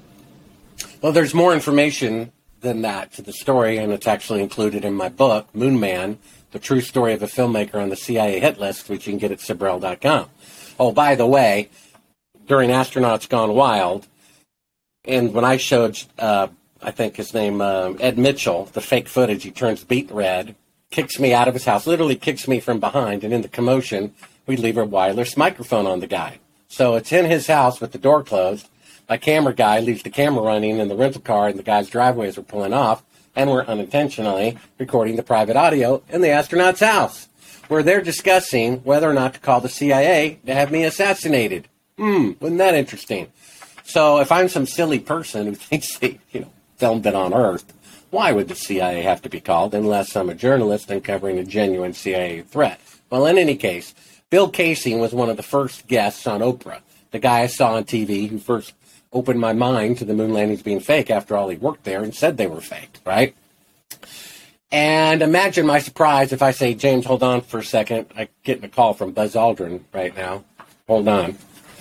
Well, there's more information than that to the story, and it's actually included in my book, Moon Man, The True Story of a Filmmaker on the C I A Hit List, which you can get at Sabrell dot com. Oh, by the way, during Astronauts Gone Wild, and when I showed, uh, I think his name, uh, Ed Mitchell, the fake footage, he turns beet red, kicks me out of his house, literally kicks me from behind, and in the commotion, we leave a wireless microphone on the guy. So it's in his house with the door closed. My camera guy leaves the camera running in the rental car, and the guy's driveways are pulling off, and we're unintentionally recording the private audio in the astronaut's house, where they're discussing whether or not to call the C I A to have me assassinated. Hmm, wasn't that interesting? So if I'm some silly person who thinks they, you know, filmed it on Earth, why would the C I A have to be called unless I'm a journalist uncovering a genuine C I A threat? Well, in any case, Bill Casey was one of the first guests on Oprah, the guy I saw on T V who first opened my mind to the moon landings being fake after all he worked there and said they were fake, right? And imagine my surprise if I say, James, hold on for a second. I'm getting a call from Buzz Aldrin right now. Hold on.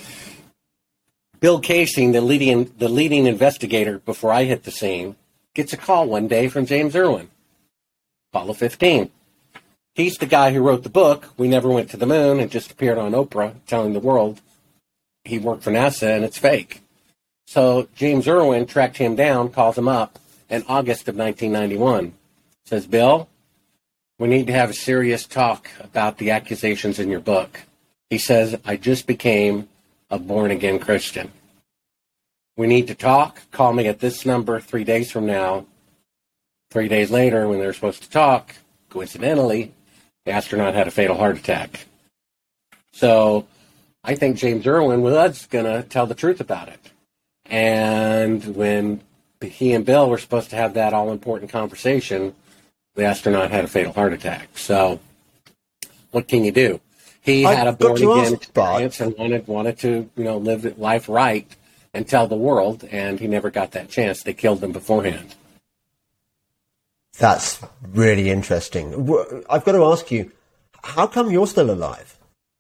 Bill Casey, the leading, the leading investigator before I hit the scene, gets a call one day from James Irwin, Apollo fifteen. He's the guy who wrote the book, We Never Went to the Moon, and just appeared on Oprah telling the world he worked for NASA and it's fake. So James Irwin tracked him down, calls him up in August of nineteen ninety-one. Says, Bill, we need to have a serious talk about the accusations in your book. He says, I just became a born-again Christian. We need to talk. Call me at this number three days from now. Three days later, when they were supposed to talk, coincidentally, the astronaut had a fatal heart attack. So I think James Irwin was going to tell the truth about it. And when he and Bill were supposed to have that all-important conversation, the astronaut had a fatal heart attack. So what can you do? He I've had a got to born-again ask, experience and wanted, wanted to, you know, live life right and tell the world, and he never got that chance. They killed him beforehand. That's really interesting. W- I've got to ask you, how come you're still alive?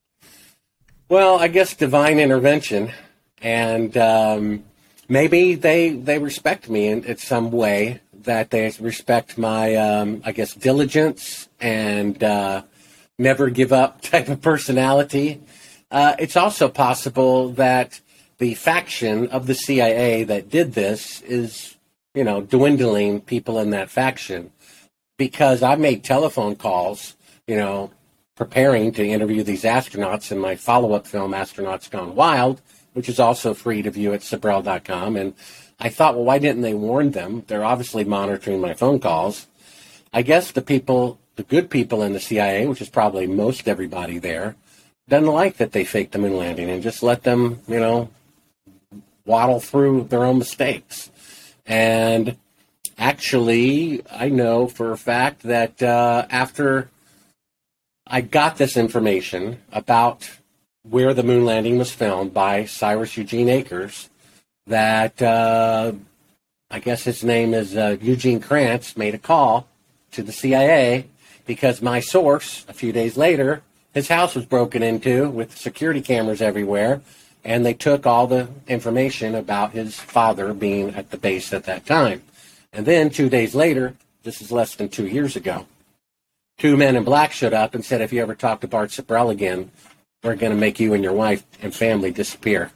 Well, I guess divine intervention, and um, maybe they they respect me in, in some way, that they respect my, um, I guess, diligence and uh, never give up type of personality. Uh, it's also possible that the faction of the C I A that did this is, you know, dwindling people in that faction, because I made telephone calls, you know, preparing to interview these astronauts in my follow-up film, Astronauts Gone Wild, which is also free to view at Sabrell dot com. And I thought, well, why didn't they warn them? They're obviously monitoring my phone calls. I guess the people, the good people in the C I A, which is probably most everybody there, doesn't like that they faked the moon landing and just let them, you know, waddle through their own mistakes. And actually, I know for a fact that uh, after I got this information about where the moon landing was filmed by Cyrus Eugene Akers, that uh, I guess his name is uh, Eugene Krantz, made a call to the C I A because my source, a few days later, his house was broken into with security cameras everywhere, and they took all the information about his father being at the base at that time. And then two days later, this is less than two years ago, two men in black showed up and said, if you ever talk to Bart Sabrell again, we're going to make you and your wife and family disappear.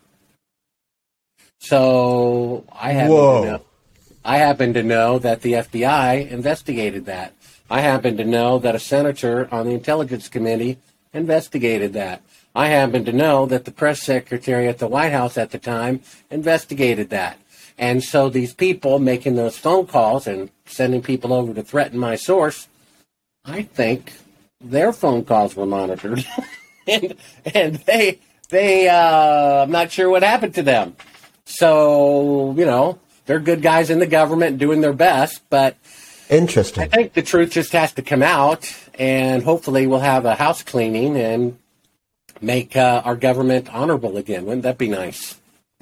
So I happen, to know, I happen to know that the F B I investigated that. I happen to know that a senator on the Intelligence Committee investigated that. I happen to know that the press secretary at the White House at the time investigated that. And so these people making those phone calls and sending people over to threaten my source, I think their phone calls were monitored. and and they, they uh, I'm not sure what happened to them. So, you know, they're good guys in the government doing their best, but interesting. I think the truth just has to come out, and hopefully we'll have a house cleaning and make uh, our government honorable again. Wouldn't that be nice?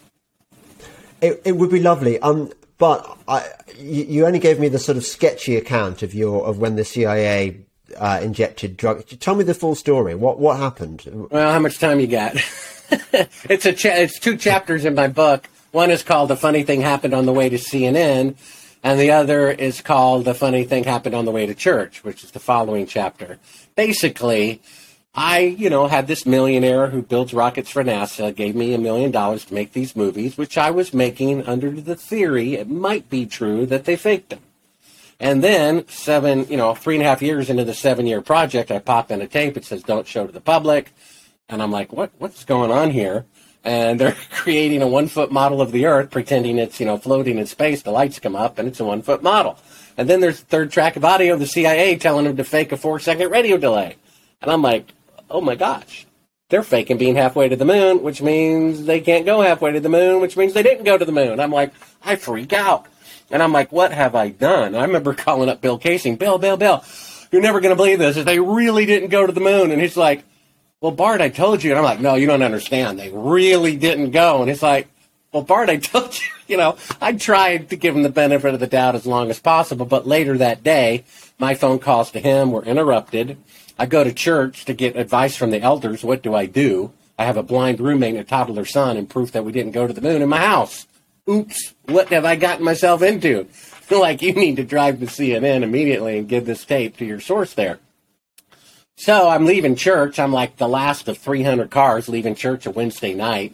It, it would be lovely. Um, but I, you, you only gave me the sort of sketchy account of your of when the C I A uh, injected drugs. Tell me the full story. What what happened? Well, how much time you got? it's a cha- it's two chapters in my book. One is called "The Funny Thing Happened on the Way to C N N," and the other is called "The Funny Thing Happened on the Way to Church," which is the following chapter. Basically, I, you know, had this millionaire who builds rockets for NASA, gave me a million dollars to make these movies, which I was making under the theory it might be true that they faked them. And then seven, you know, three and a half years into the seven-year project, I pop in a tape. It says, don't show to the public. And I'm like, what? What's going on here? And they're creating a one-foot model of the Earth, pretending it's, you know, floating in space. The lights come up, and it's a one-foot model. And then there's the third track of audio of the C I A telling them to fake a four-second radio delay. And I'm like, oh, my gosh. They're faking being halfway to the moon, which means they can't go halfway to the moon, which means they didn't go to the moon. I'm like, I freak out. And I'm like, what have I done? I remember calling up Bill Casing. Bill, Bill, Bill, you're never going to believe this. They really didn't go to the moon. And he's like, well, Bart, I told you. And I'm like, no, you don't understand. They really didn't go. And he's like, well, Bart, I told you. You know, I tried to give him the benefit of the doubt as long as possible. But later that day, my phone calls to him were interrupted. I go to church to get advice from the elders. What do I do? I have a blind roommate and a toddler son and proof that we didn't go to the moon in my house. Oops, what have I gotten myself into? Like, you need to drive to C N N immediately and give this tape to your source there. So I'm leaving church. I'm like the last of three hundred cars leaving church a Wednesday night.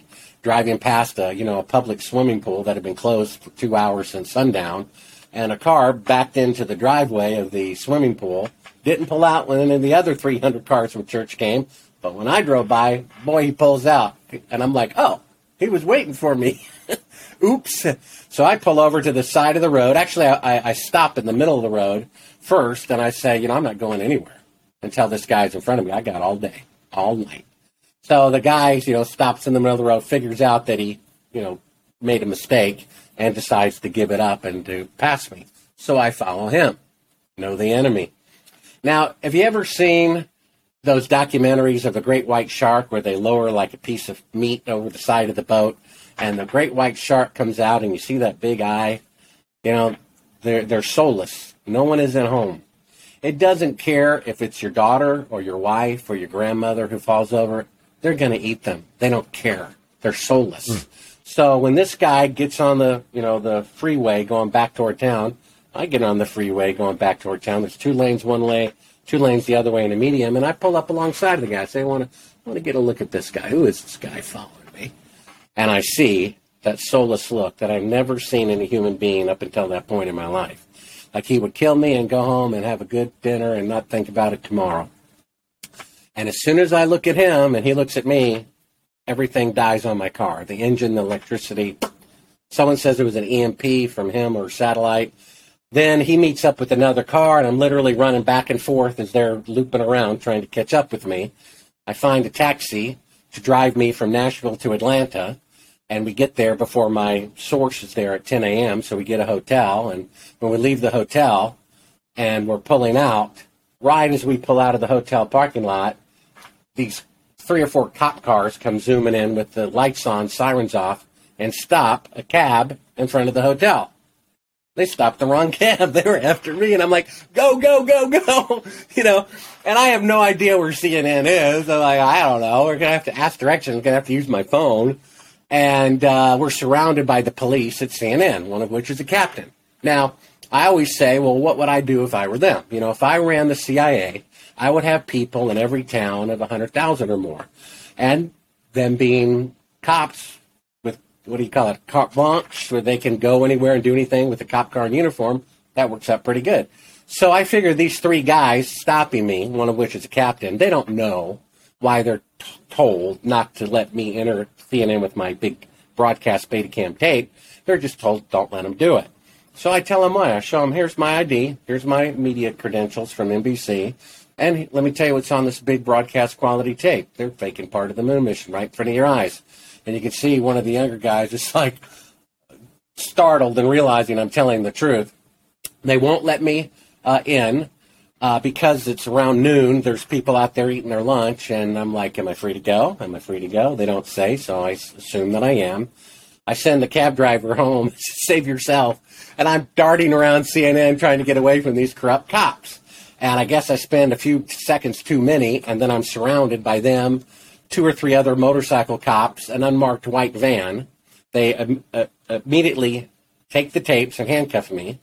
driving past a, you know, a public swimming pool that had been closed for two hours since sundown, and a car backed into the driveway of the swimming pool. Didn't pull out when any of the other three hundred cars from church came, but when I drove by, boy, he pulls out. And I'm like, oh, he was waiting for me. Oops. So I pull over to the side of the road. Actually, I, I stop in the middle of the road first, and I say, you know, I'm not going anywhere until this guy's in front of me. I got all day, all night. So the guy, you know, stops in the middle of the road, figures out that he, you know, made a mistake, and decides to give it up and to pass me. So I follow him. Know the enemy. Now, have you ever seen those documentaries of a great white shark where they lower like a piece of meat over the side of the boat, and the great white shark comes out and you see that big eye? You know, they're, they're soulless. No one is at home. It doesn't care if it's your daughter or your wife or your grandmother who falls over. They're going to eat them. They don't care. They're soulless. Mm. So when this guy gets on the, you know, the freeway going back toward town, I get on the freeway going back toward town. There's two lanes one way, two lanes the other way in a medium, and I pull up alongside of the guy. I say, I want to I want to get a look at this guy. Who is this guy following me? And I see that soulless look that I've never seen in a human being up until that point in my life. Like he would kill me and go home and have a good dinner and not think about it tomorrow. And as soon as I look at him and he looks at me, everything dies on my car. The engine, the electricity. Someone says it was an E M P from him or satellite. Then he meets up with another car, and I'm literally running back and forth as they're looping around trying to catch up with me. I find a taxi to drive me from Nashville to Atlanta, and we get there before my source is there at ten a.m., so we get a hotel. And when we leave the hotel and we're pulling out, right as we pull out of the hotel parking lot, these three or four cop cars come zooming in with the lights on, sirens off, and stop a cab in front of the hotel. They stopped the wrong cab. They were after me, and I'm like, go, go, go, go, you know. And I have no idea where C N N is. I'm like, I don't know. We're going to have to ask directions. I'm going to have to use my phone. And uh, we're surrounded by the police at C N N, one of which is a captain. Now, I always say, well, what would I do if I were them? You know, if I ran the C I A, I would have people in every town of one hundred thousand or more. And them being cops, what do you call it, carte blanche, where they can go anywhere and do anything with a cop car and uniform, that works out pretty good. So I figure these three guys stopping me, one of which is a captain, they don't know why they're t- told not to let me enter C N N with my big broadcast Betacam tape. They're just told, don't let them do it. So I tell them why. I show them, here's my I D, here's my media credentials from N B C, and let me tell you what's on this big broadcast quality tape. They're faking part of the moon mission right in front of your eyes. And you can see one of the younger guys just like startled and realizing I'm telling the truth. They won't let me uh, in uh, because it's around noon. There's people out there eating their lunch. And I'm like, am I free to go? Am I free to go? They don't say, so I assume that I am. I send the cab driver home, save yourself. And I'm darting around C N N trying to get away from these corrupt cops. And I guess I spend a few seconds too many, and then I'm surrounded by them, two or three other motorcycle cops, an unmarked white van. They um, uh, immediately take the tapes and handcuff me.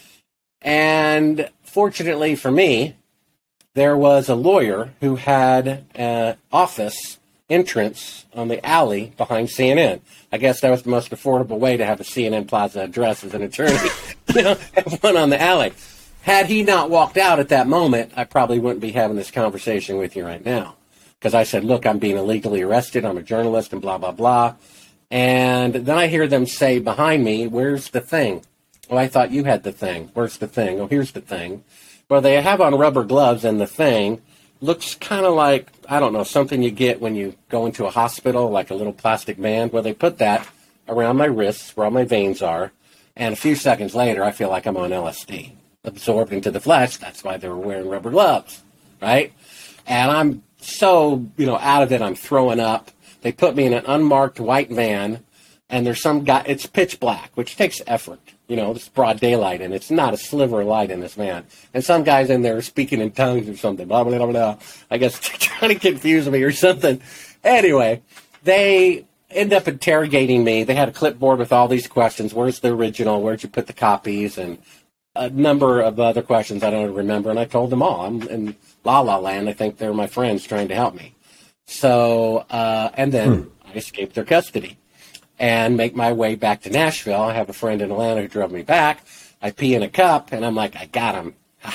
And fortunately for me, there was a lawyer who had an office entrance on the alley behind C N N. I guess that was the most affordable way to have a C N N Plaza address as an attorney, you know, have one on the alley. Had he not walked out at that moment, I probably wouldn't be having this conversation with you right now. Because I said, look, I'm being illegally arrested. I'm a journalist and blah, blah, blah. And then I hear them say behind me, where's the thing? Oh, I thought you had the thing. Where's the thing? Oh, here's the thing. Well, they have on rubber gloves, and the thing looks kind of like, I don't know, something you get when you go into a hospital, like a little plastic band. Well, they put that around my wrists where all my veins are. And a few seconds later, I feel like I'm on L S D, absorbed into the flesh. That's why they were wearing rubber gloves, right? And I'm so, you know, out of it, I'm throwing up. They put me in an unmarked white van, and there's some guy, it's pitch black, which takes effort. You know, it's broad daylight, and it's not a sliver of light in this van. And some guy's in there speaking in tongues or something, blah, blah, blah, blah. I guess trying to confuse me or something. Anyway, they end up interrogating me. They had a clipboard with all these questions. Where's the original? Where'd you put the copies? And a number of other questions I don't remember, and I told them all. I'm in La La Land. I think they're my friends trying to help me. So, uh, and then hmm. I escaped their custody. and make my way back to Nashville. I have a friend in Atlanta who drove me back. I pee in a cup, and I'm like, I got him.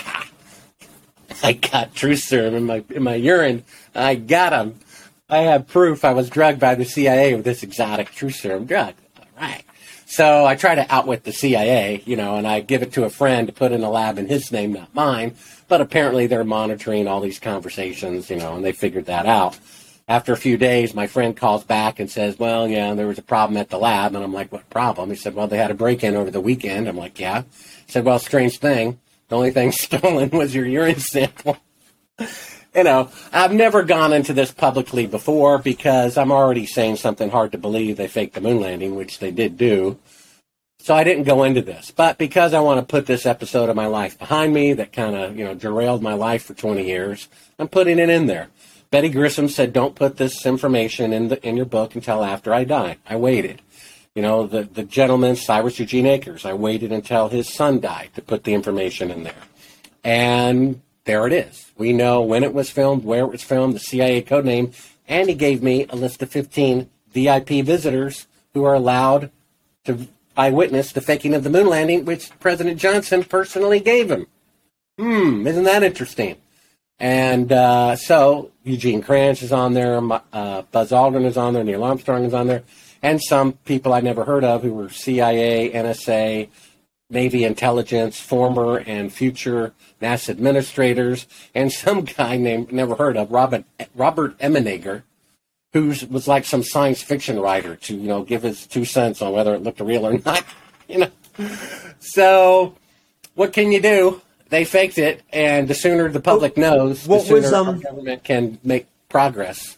I got truth serum in my in my urine. I got him. I have proof I was drugged by the C I A with this exotic truth serum drug. All right. So I try to outwit the C I A, you know, and I give it to a friend to put in a lab in his name, not mine. But apparently they're monitoring all these conversations, you know, and they figured that out. After a few days, my friend calls back and says, well, yeah, there was a problem at the lab. And I'm like, what problem? He said, well, they had a break-in over the weekend. I'm like, yeah. He said, well, strange thing. The only thing stolen was your urine sample. You know, I've never gone into this publicly before because I'm already saying something hard to believe. They faked the moon landing, which they did do. So I didn't go into this. But because I want to put this episode of my life behind me that kind of, you know, derailed my life for twenty years, I'm putting it in there. Betty Grissom said, don't put this information in the in your book until after I die. I waited. You know, the, the gentleman, Cyrus Eugene Akers, I waited until his son died to put the information in there. And there it is. We know when it was filmed, where it was filmed, the C I A code name, and he gave me a list of fifteen V I P visitors who are allowed to eyewitness the faking of the moon landing, which President Johnson personally gave him. Hmm, isn't that interesting? And uh, so Eugene Kranz is on there, uh, Buzz Aldrin is on there, Neil Armstrong is on there, and some people I never heard of who were C I A, N S A, Navy intelligence, former and future NASA administrators, and some guy named, never heard of, Robert, Robert Emenegger, who was like some science fiction writer to, you know, give his two cents on whether it looked real or not, you know. So what can you do? They faked it, and the sooner the public knows, the sooner was, um, our government can make progress.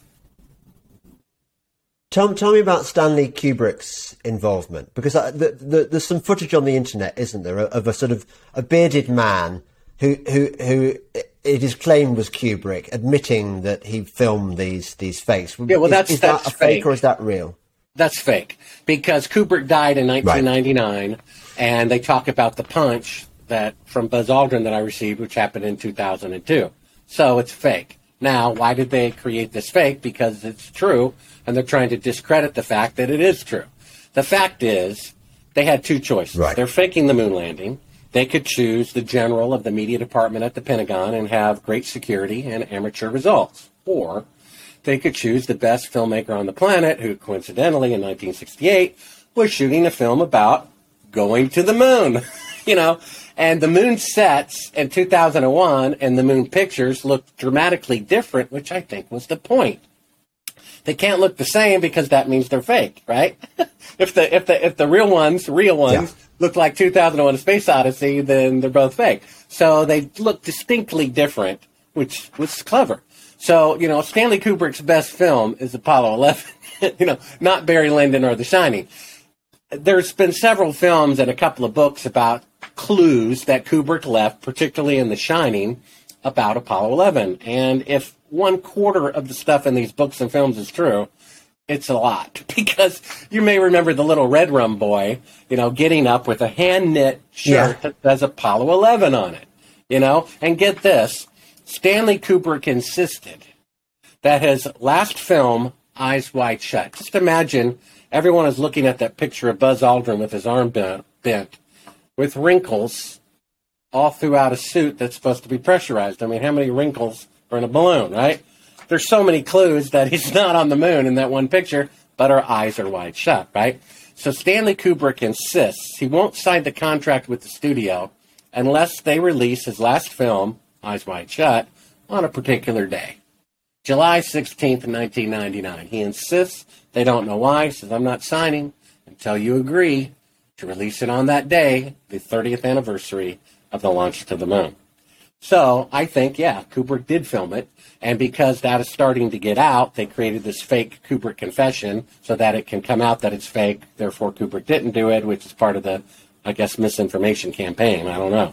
Tell, tell me about Stanley Kubrick's involvement, because I, the, the, there's some footage on the internet, isn't there, of a sort of a bearded man who who who it is claimed was Kubrick, admitting that he filmed these these fakes. Yeah, well, is, that's is that's that a fake. fake or is that real? That's fake, because Kubrick died in nineteen ninety-nine, right. And they talk about the punch that from Buzz Aldrin that I received, which happened in two thousand two. So it's fake. Now, why did they create this fake? Because it's true, and they're trying to discredit the fact that it is true. The fact is, they had two choices. Right. They're faking the moon landing. They could choose the general of the media department at the Pentagon and have great security and amateur results. Or they could choose the best filmmaker on the planet, who coincidentally in nineteen sixty-eight was shooting a film about going to the moon. You know, and the moon sets in two thousand one and the moon pictures look dramatically different, which I think was the point. They can't look the same because that means they're fake, right? if the if the if the real ones, real ones, yeah. look like two thousand one: A Space Odyssey, then they're both fake. So they look distinctly different, which was clever. So, you know, Stanley Kubrick's best film is Apollo eleven, you know, not Barry Lyndon or The Shining. There's been several films and a couple of books about clues that Kubrick left, particularly in The Shining, about Apollo eleven. And if one quarter of the stuff in these books and films is true, it's a lot. Because you may remember the little red rum boy, you know, getting up with a hand-knit shirt yeah. that says Apollo eleven on it, you know? And get this, Stanley Kubrick insisted that his last film, Eyes Wide Shut, just imagine everyone is looking at that picture of Buzz Aldrin with his arm bent, bent with wrinkles all throughout a suit that's supposed to be pressurized. I mean, how many wrinkles are in a balloon, right? There's so many clues that he's not on the moon in that one picture, but our eyes are wide shut, right? So Stanley Kubrick insists he won't sign the contract with the studio unless they release his last film, Eyes Wide Shut, on a particular day. July sixteenth, nineteen ninety-nine. He insists. They don't know why. He says, I'm not signing until you agree to release it on that day, the thirtieth anniversary of the launch to the moon. So I think, yeah, Kubrick did film it. And because that is starting to get out, they created this fake Kubrick confession so that it can come out that it's fake. Therefore, Kubrick didn't do it, which is part of the, I guess, misinformation campaign. I don't know.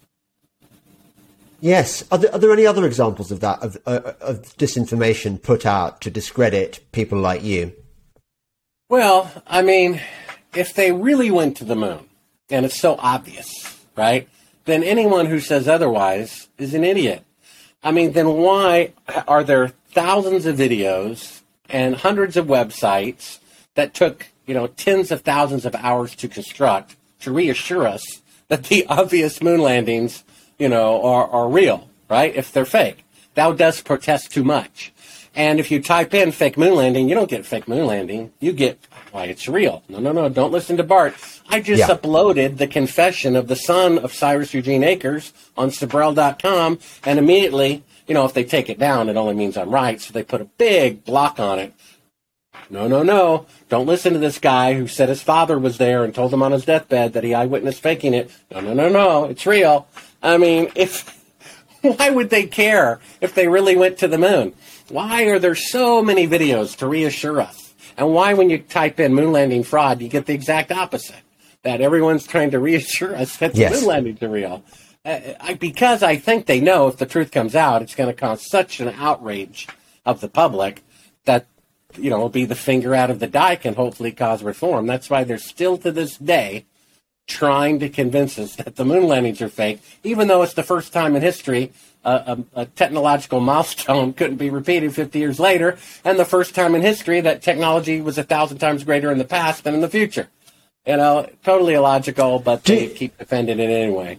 Yes. Are there, are there any other examples of that, of, uh, of disinformation put out to discredit people like you? Well, I mean, if they really went to the moon, and it's so obvious, right, then anyone who says otherwise is an idiot. I mean, then why are there thousands of videos and hundreds of websites that took, you know, tens of thousands of hours to construct to reassure us that the obvious moon landings, you know, are, are real, right? If they're fake. That does protest too much. And if you type in fake moon landing, you don't get fake moon landing. You get, why, it's real. No, no, no, don't listen to Bart. I just yeah. uploaded the confession of the son of Cyrus Eugene Akers on Sabrell dot com, and immediately, you know, if they take it down, it only means I'm right, so they put a big block on it. No, no, no, don't listen to this guy who said his father was there and told him on his deathbed that he eyewitnessed faking it. No, no, no, no, it's real. I mean, if why would they care if they really went to the moon? Why are there so many videos to reassure us? And why, when you type in moon landing fraud, you get the exact opposite, that everyone's trying to reassure us that the yes. moon landings are real? Uh, I, because I think they know if the truth comes out, it's going to cause such an outrage of the public that, you know, it'll be the finger out of the dike and hopefully cause reform. That's why they're still to this day trying to convince us that the moon landings are fake, even though it's the first time in history uh, a, a technological milestone couldn't be repeated fifty years later, and the first time in history that technology was a thousand times greater in the past than in the future. You know, totally illogical, but they you, keep defending it anyway.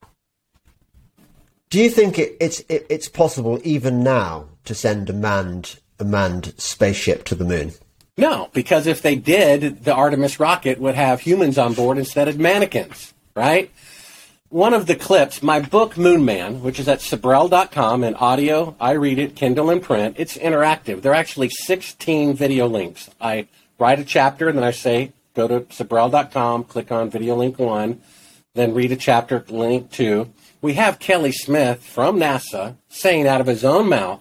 Do you think it, it's it, it's possible even now to send a manned a manned spaceship to the moon? No, because if they did, the Artemis rocket would have humans on board instead of mannequins, right? One of the clips, my book Moon Man, which is at Sabrell dot com, in audio, I read it, Kindle and print, it's interactive. There are actually sixteen video links. I write a chapter and then I say, go to Sabrell dot com, click on video link one, then read a chapter, link two. We have Kelly Smith from NASA saying out of his own mouth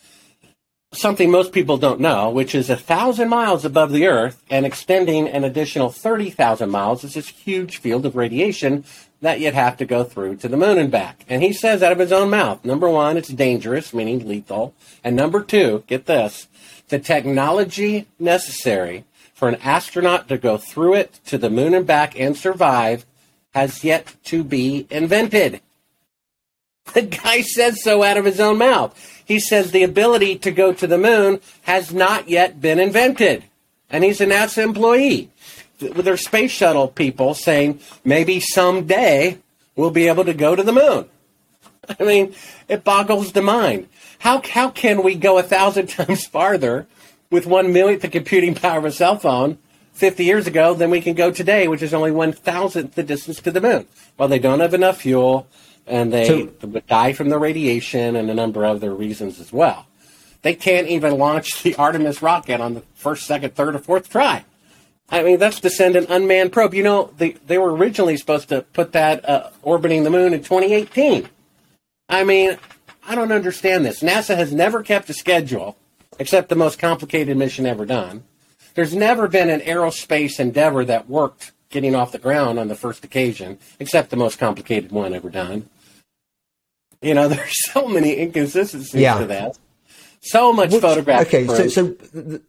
something most people don't know, which is a thousand miles above the Earth and extending an additional thirty thousand miles is this huge field of radiation that you'd have to go through to the moon and back. And he says out of his own mouth, number one, it's dangerous, meaning lethal. And number two, get this, the technology necessary for an astronaut to go through it to the moon and back and survive has yet to be invented. The guy says so out of his own mouth. He says the ability to go to the moon has not yet been invented. And he's a NASA employee. With their space shuttle people saying maybe someday we'll be able to go to the moon. I mean, it boggles the mind. How, how can we go a thousand times farther with one millionth the computing power of a cell phone fifty years ago than we can go today, which is only one thousandth the distance to the moon? Well, they don't have enough fuel. And they so, would die from the radiation and a number of other reasons as well. They can't even launch the Artemis rocket on the first, second, third, or fourth try. I mean, that's to send an unmanned probe. You know, they, they were originally supposed to put that uh, orbiting the moon in twenty eighteen. I mean, I don't understand this. NASA has never kept a schedule, except the most complicated mission ever done. There's never been an aerospace endeavor that worked getting off the ground on the first occasion, except the most complicated one ever done. You know, there's so many inconsistencies yeah. to that. So much Which, photographic Okay, proof. so, so the,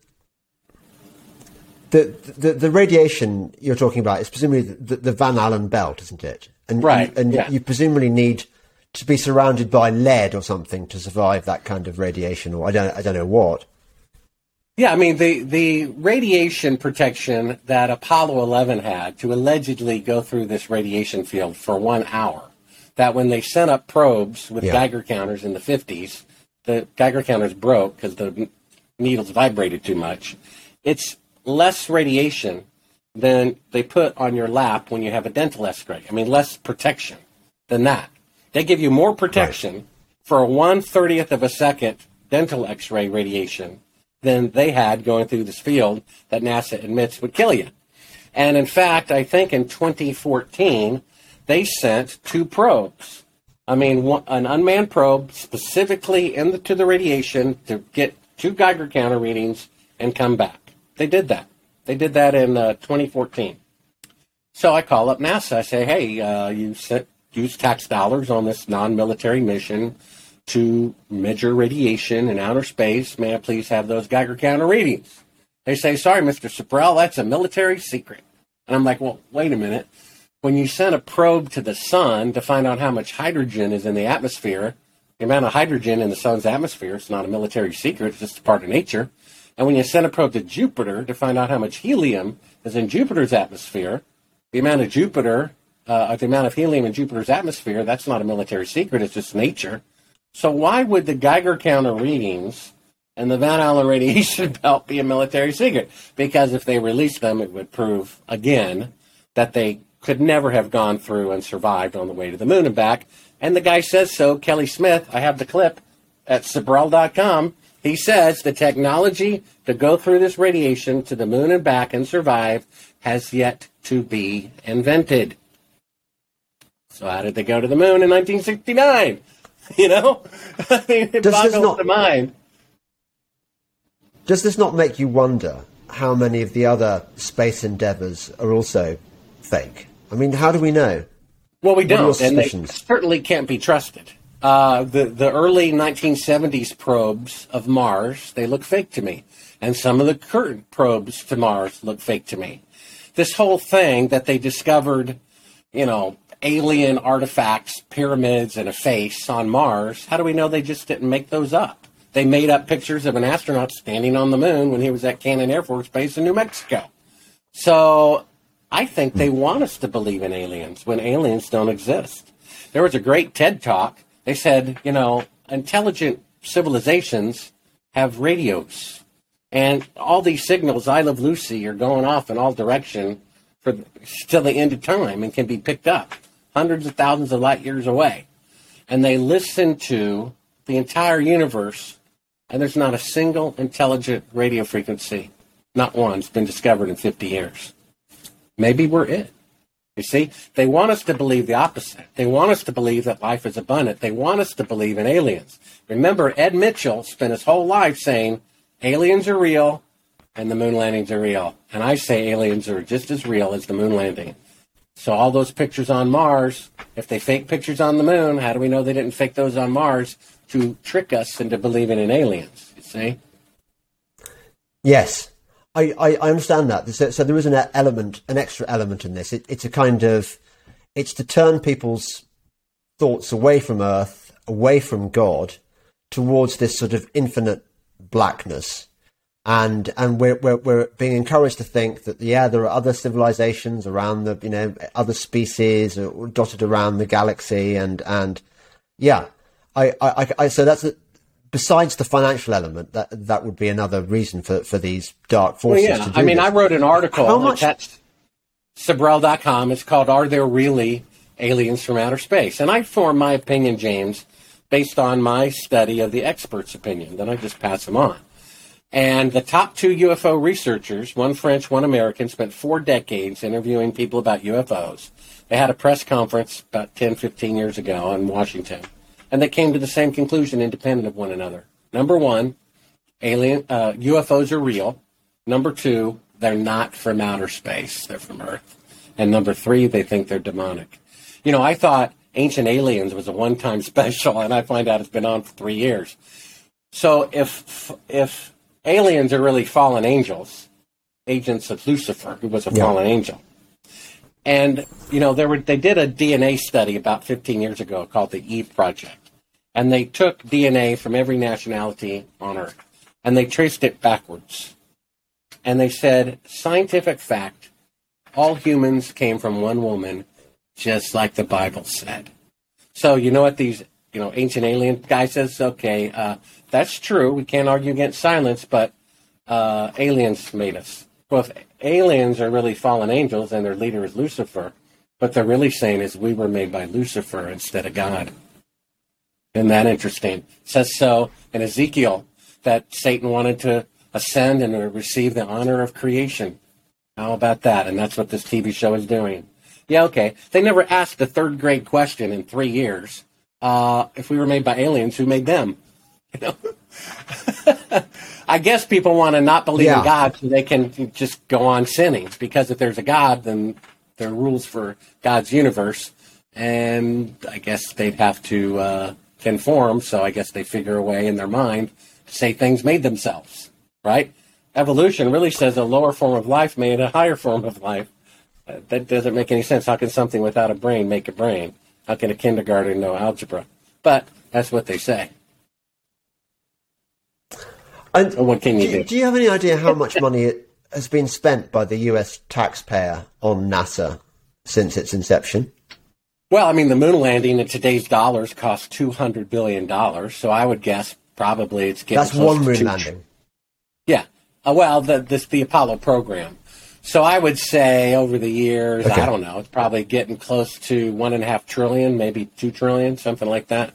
the, the the radiation you're talking about is presumably the, the Van Allen belt, isn't it? And, right. And, and yeah. you presumably need to be surrounded by lead or something to survive that kind of radiation, or I don't, I don't know what. Yeah, I mean, the, the radiation protection that Apollo eleven had to allegedly go through this radiation field for one hour, that when they sent up probes with yeah. Geiger counters in the fifties, the Geiger counters broke because the needles vibrated too much. It's less radiation than they put on your lap when you have a dental x-ray. I mean, less protection than that. They give you more protection right. for a one-thirtieth of a second dental x-ray radiation than they had going through this field that NASA admits would kill you. And in fact, I think in twenty fourteen, they sent two probes. I mean, one, an unmanned probe specifically into the radiation to get two Geiger counter readings and come back. They did that. They did that in uh, twenty fourteen. So I call up NASA. I say, hey, uh, you sent, used tax dollars on this non-military mission to measure radiation in outer space. May I please have those Geiger counter readings? They say, sorry, Mister Sabrell, that's a military secret. And I'm like, well, wait a minute. When you sent a probe to the sun to find out how much hydrogen is in the atmosphere, the amount of hydrogen in the sun's atmosphere, it's not a military secret, it's just a part of nature. And when you send a probe to Jupiter to find out how much helium is in Jupiter's atmosphere, the amount of Jupiter, uh, the amount of helium in Jupiter's atmosphere, that's not a military secret, it's just nature. So why would the Geiger counter readings and the Van Allen radiation belt be a military secret? Because if they released them, it would prove, again, that they could never have gone through and survived on the way to the moon and back. And the guy says so, Kelly Smith, I have the clip at Sibrel dot com. He says the technology to go through this radiation to the moon and back and survive has yet to be invented. So how did they go to the moon in nineteen sixty-nine? You know? I mean, it Does this boggles not- the mind. Does this not make you wonder how many of the other space endeavors are also fake? I mean, how do we know? Well, we What are your don't, and they suspicions? certainly can't be trusted. Uh, the, the early nineteen seventies probes of Mars, they look fake to me. And some of the current probes to Mars look fake to me. This whole thing that they discovered, you know, alien artifacts, pyramids, and a face on Mars, how do we know they just didn't make those up? They made up pictures of an astronaut standing on the moon when he was at Cannon Air Force Base in New Mexico. So I think they want us to believe in aliens when aliens don't exist. There was a great TED Talk. They said, you know, intelligent civilizations have radios. And all these signals, I Love Lucy, are going off in all direction for till the end of time and can be picked up hundreds of thousands of light years away. And they listen to the entire universe, and there's not a single intelligent radio frequency, not one, has been discovered in fifty years. Maybe we're it. You see, they want us to believe the opposite. They want us to believe that life is abundant. They want us to believe in aliens. Remember, Ed Mitchell spent his whole life saying aliens are real and the moon landings are real. And I say aliens are just as real as the moon landing. So all those pictures on Mars, if they fake pictures on the moon, how do we know they didn't fake those on Mars to trick us into believing in aliens? You see? Yes. I, I, I understand that. So, so there is an element, an extra element in this. It, it's a kind of, it's to turn people's thoughts away from Earth, away from God, towards this sort of infinite blackness. And and we're, we're we're being encouraged to think that, yeah, there are other civilizations around the, you know, other species dotted around the galaxy, and and yeah, I I, I so that's a, besides the financial element, that that would be another reason for, for these dark forces. Well, yeah. to do I mean, this. I wrote an article How much? attached Sibrel dot com. It's called "Are There Really Aliens from Outer Space?" And I form my opinion, James, based on my study of the experts' opinion. Then I just pass them on. And the top two U F O researchers, one French, one American, spent four decades interviewing people about U F Os. They had a press conference about ten, fifteen years ago in Washington, and they came to the same conclusion independent of one another. Number one, alien uh, U F Os are real. Number two, they're not from outer space. They're from Earth. And number three, they think they're demonic. You know, I thought Ancient Aliens was a one-time special, and I find out it's been on for three years. So if if aliens are really fallen angels, agents of Lucifer, who was a Yeah. fallen angel. And, you know, there were they did a D N A study about fifteen years ago called the Eve Project. And they took D N A from every nationality on Earth, and they traced it backwards. And they said, scientific fact, all humans came from one woman, just like the Bible said. So you know what these, you know, ancient alien guy says? Okay, uh, that's true. We can't argue against science, but uh, aliens made us. Well, if aliens are really fallen angels and their leader is Lucifer, what they're really saying is we were made by Lucifer instead of God. Isn't that interesting? It says so in Ezekiel that Satan wanted to ascend and receive the honor of creation. How about that? And that's what this T V show is doing. Yeah, okay. They never asked the third grade question in three years. Uh, if we were made by aliens, who made them? You know? I guess people want to not believe Yeah. in God so they can just go on sinning. Because if there's a God, then there are rules for God's universe. And I guess they'd have to uh, conform. So I guess they figure a way in their mind to say things made themselves. Right? Evolution really says a lower form of life made a higher form of life. Uh, that doesn't make any sense. How can something without a brain make a brain? How can a kindergarten know algebra? But that's what they say. And So what can you do, do? do you have any idea how much money it has been spent by the U S taxpayer on NASA since its inception? Well, I mean, the moon landing in today's dollars cost two hundred billion dollars, so I would guess probably it's getting That's close one to moon two landing. Yeah. Uh, well, the, this the Apollo program. So I would say over the years, Okay. I don't know, it's probably getting close to one and a half trillion, maybe two trillion, something like that.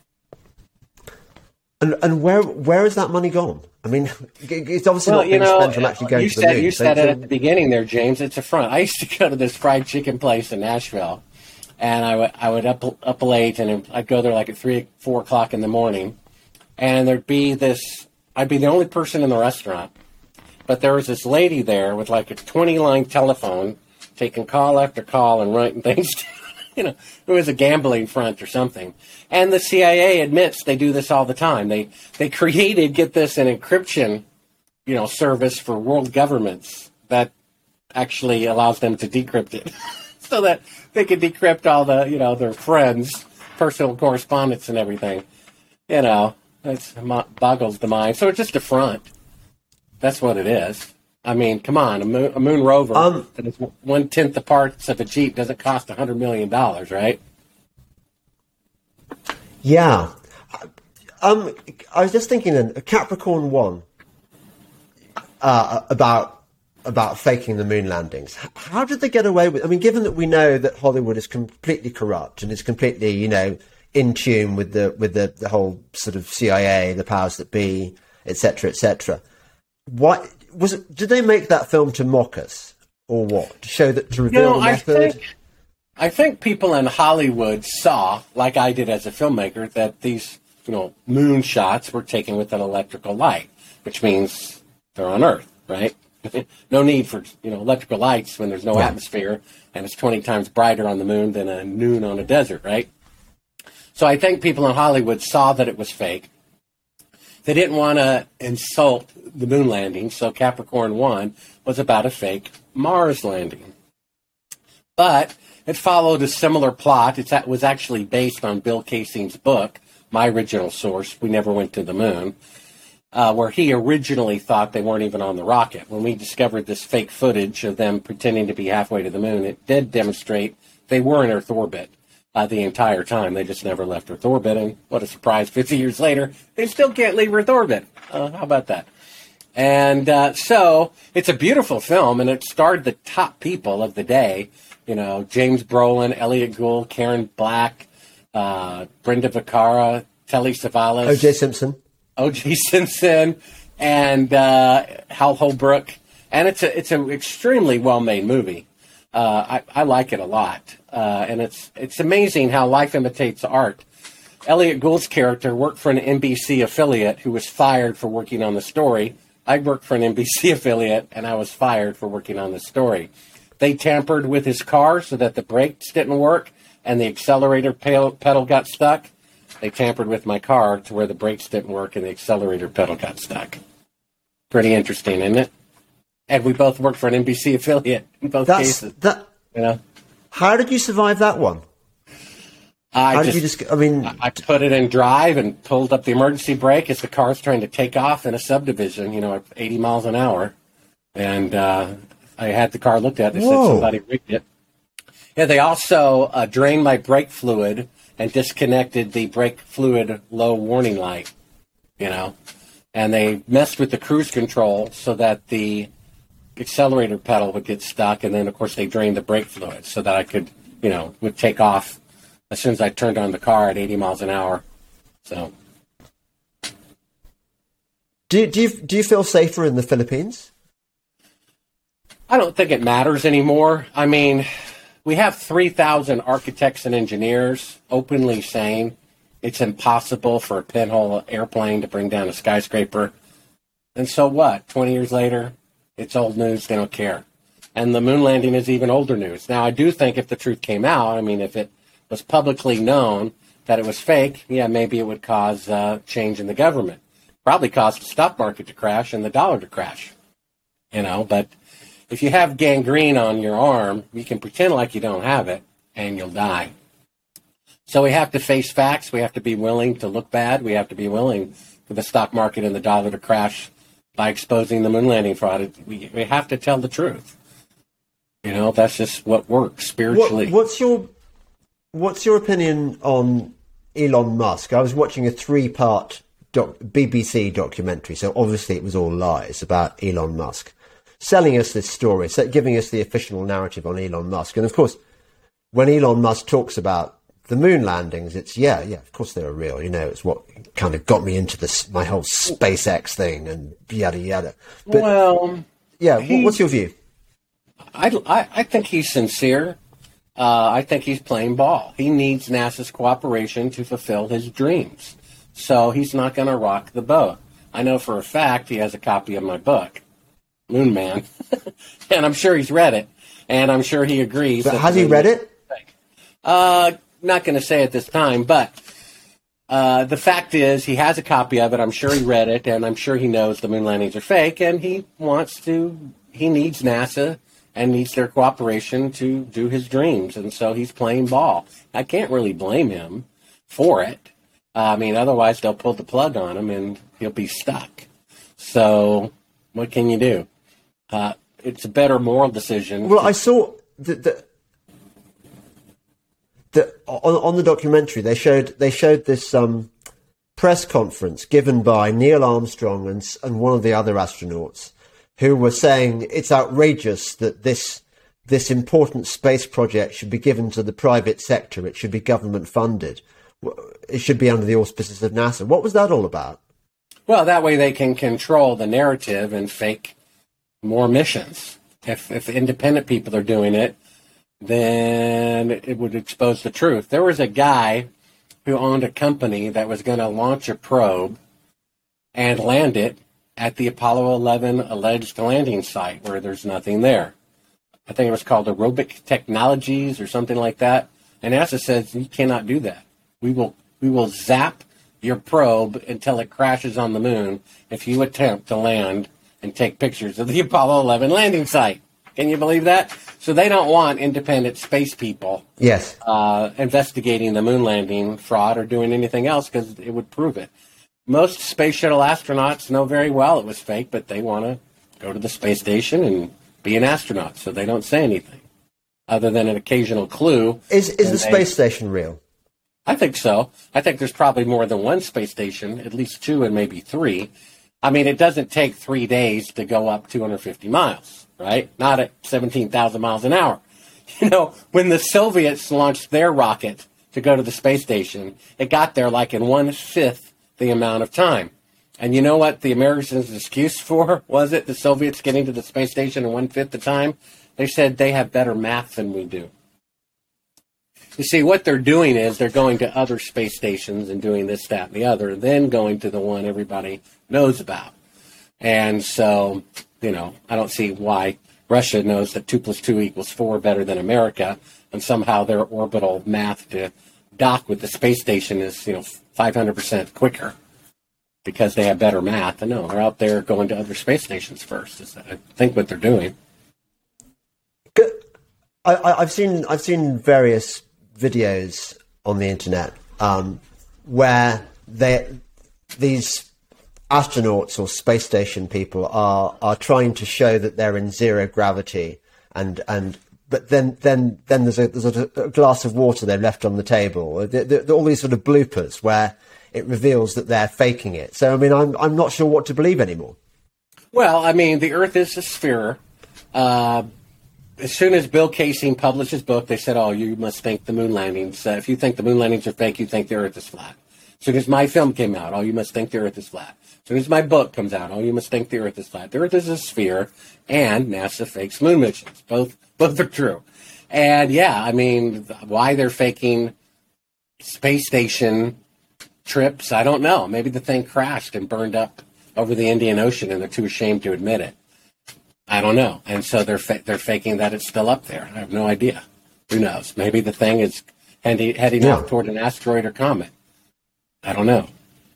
And and where where has that money gone? I mean, it's obviously Well, not you being know, spent from actually going you to the said moon. you So- said it so- at the beginning there, James. It's a front. I used to go to this fried chicken place in Nashville, and I would I would up up late, and I'd go there like at three, four o'clock in the morning, and there'd be this. I'd be the only person in the restaurant, but there was this lady there with like a twenty line telephone, taking call after call and writing things. You know, it was a gambling front or something. And the C I A admits they do this all the time. They they created, get this, an encryption, you know, service for world governments that actually allows them to decrypt it, so that they can decrypt all the, you know, their friends' personal correspondence and everything. You know, it boggles the mind. So it's just a front. That's what it is. I mean, come on, a moon, a moon rover Um, that is one tenth the parts of a Jeep doesn't cost a hundred million dollars, right? Yeah. Um, I was just thinking then, Capricorn One, uh, about about faking the moon landings. H- How did they get away with? I mean, given that we know that Hollywood is completely corrupt and is completely, you know, in tune with the with the, the whole sort of C I A, the powers that be, et cetera, et cetera. What was it? Did they make that film to mock us, or what? To show that to reveal You know, the I method? think I think people in Hollywood saw, like I did as a filmmaker, that these, you know, moon shots were taken with an electrical light, which means they're on Earth, right? No need for, you know, electrical lights when there's no Yeah. atmosphere and it's twenty times brighter on the moon than a noon on a desert, right? So I think people in Hollywood saw that it was fake. They didn't want to insult the moon landing, so Capricorn One was about a fake Mars landing. But it followed a similar plot. It's, it was actually based on Bill Casing's book, my original source, We Never Went to the Moon, uh, where he originally thought they weren't even on the rocket. When we discovered this fake footage of them pretending to be halfway to the moon, it did demonstrate they were in Earth orbit uh, the entire time. They just never left Earth orbit. And what a surprise, fifty years later, they still can't leave Earth orbit. Uh, how about that? And uh, so it's a beautiful film, and it starred the top people of the day. You know, James Brolin, Elliot Gould, Karen Black, uh, Brenda Vaccaro, Telly Savalas, O J Simpson. O J Simpson, and uh, Hal Holbrook. And it's a it's an extremely well made movie. Uh, I, I like it a lot, uh, and it's it's amazing how life imitates art. Elliot Gould's character worked for an N B C affiliate who was fired for working on the story. I worked for an N B C affiliate, and I was fired for working on the story. They tampered with his car so that the brakes didn't work and the accelerator pedal, pedal got stuck. They tampered with my car to where the brakes didn't work and the accelerator pedal got stuck. Pretty interesting, isn't it? And we both worked for an N B C affiliate in both That's cases. that. You know, How did you survive that one? I How just, did you just? I mean, I put it in drive and pulled up the emergency brake as the car's trying to take off in a subdivision, you know, at eighty miles an hour. And uh, I had the car looked at. They Whoa. said somebody rigged it. Yeah, they also uh, drained my brake fluid and disconnected the brake fluid low warning light, you know. And they messed with the cruise control so that the accelerator pedal would get stuck. And then, of course, they drained the brake fluid so that I could, you know, would take off as soon as I turned on the car at eighty miles an hour. So, do do you do you feel safer in the Philippines? I don't think it matters anymore. I mean, we have three thousand architects and engineers openly saying it's impossible for a pinhole airplane to bring down a skyscraper. And so what? twenty years later, it's old news. They don't care. And the moon landing is even older news. Now, I do think if the truth came out, I mean, if it was publicly known that it was fake, yeah, maybe it would cause uh, change in the government. Probably cause the stock market to crash and the dollar to crash. You know, but if you have gangrene on your arm, you can pretend like you don't have it, and you'll die. So we have to face facts. We have to be willing to look bad. We have to be willing for the stock market and the dollar to crash by exposing the moon landing fraud. We, we have to tell the truth. You know, that's just what works spiritually. What, what's your What's your opinion on Elon Musk? I was watching a three-part doc, B B C documentary, so obviously it was all lies about Elon Musk, selling us this story, so giving us the official narrative on Elon Musk. And of course, when Elon Musk talks about the moon landings, it's, yeah, yeah, of course they were real. You know, it's what kind of got me into this, my whole SpaceX thing and yada, yada. But, well, yeah, he, what's your view? I, I, I think he's sincere. Uh, I think he's playing ball. He needs NASA's cooperation to fulfill his dreams. So he's not going to rock the boat. I know for a fact he has a copy of my book, Moon Man, and I'm sure he's read it, and I'm sure he agrees. But has he read it? Uh, not going to say at this time, but uh, the fact is he has a copy of it. I'm sure he read it, and I'm sure he knows the moon landings are fake, and he wants to, he needs NASA and needs their cooperation to do his dreams. And so he's playing ball. I can't really blame him for it. Uh, I mean, otherwise they'll pull the plug on him and he'll be stuck. So what can you do? Uh, it's a better moral decision. Well, to- I saw that the, the, on, on the documentary, they showed they showed this um, press conference given by Neil Armstrong and, and one of the other astronauts, who were saying it's outrageous that this this important space project should be given to the private sector. It should be government funded. It should be under the auspices of NASA. What was that all about? Well, that way they can control the narrative and fake more missions. If, if independent people are doing it, then it would expose the truth. There was a guy who owned a company that was going to launch a probe and land it at the Apollo eleven alleged landing site where there's nothing there. I think it was called Aerobic Technologies or something like that. And NASA says you cannot do that. We will we will zap your probe until it crashes on the moon if you attempt to land and take pictures of the Apollo eleven landing site. Can you believe that? So they don't want independent space people yes. uh, investigating the moon landing fraud or doing anything else because it would prove it. Most space shuttle astronauts know very well it was fake, but they want to go to the space station and be an astronaut, so they don't say anything other than an occasional clue. Is is the they, space station real? I think so. I think there's probably more than one space station, at least two and maybe three. I mean, it doesn't take three days to go up two hundred fifty miles, right? Not at seventeen thousand miles an hour. You know, when the Soviets launched their rocket to go to the space station, it got there like in one-fifth the amount of time. And you know what the Americans' excuse for was it? The Soviets getting to the space station in one-fifth the time? They said they have better math than we do. You see, what they're doing is they're going to other space stations and doing this, that, and the other, then going to the one everybody knows about. And so, you know, I don't see why Russia knows that two plus two equals four better than America, and somehow their orbital math to dock with the space station is, you know, five hundred percent quicker because they have better math. And no, they're out there going to other space stations first. Is I think what they're doing. I, I, I've seen I've seen various videos on the internet um, where they these astronauts or space station people are are trying to show that they're in zero gravity and and. But then, then, then there's a there's a, a glass of water they've left on the table. The, the, the, all these sort of bloopers where it reveals that they're faking it. So, I mean, I'm I'm not sure what to believe anymore. Well, I mean, the Earth is a sphere. Uh, as soon as Bill Casey published his book, they said, "Oh, you must think the moon landings. Uh, if you think the moon landings are fake, you think the Earth is flat." As soon as my film came out, "Oh, you must think the Earth is flat." As soon as my book comes out, "Oh, you must think the Earth is flat." The Earth is a sphere, and NASA fakes moon missions. Both. Both are true. And yeah, I mean, why they're faking space station trips, I don't know. Maybe the thing crashed and burned up over the Indian Ocean and they're too ashamed to admit it. I don't know. And so they're fa- they're faking that it's still up there. I have no idea. Who knows? Maybe the thing is heading, heading yeah. off toward an asteroid or comet. I don't know.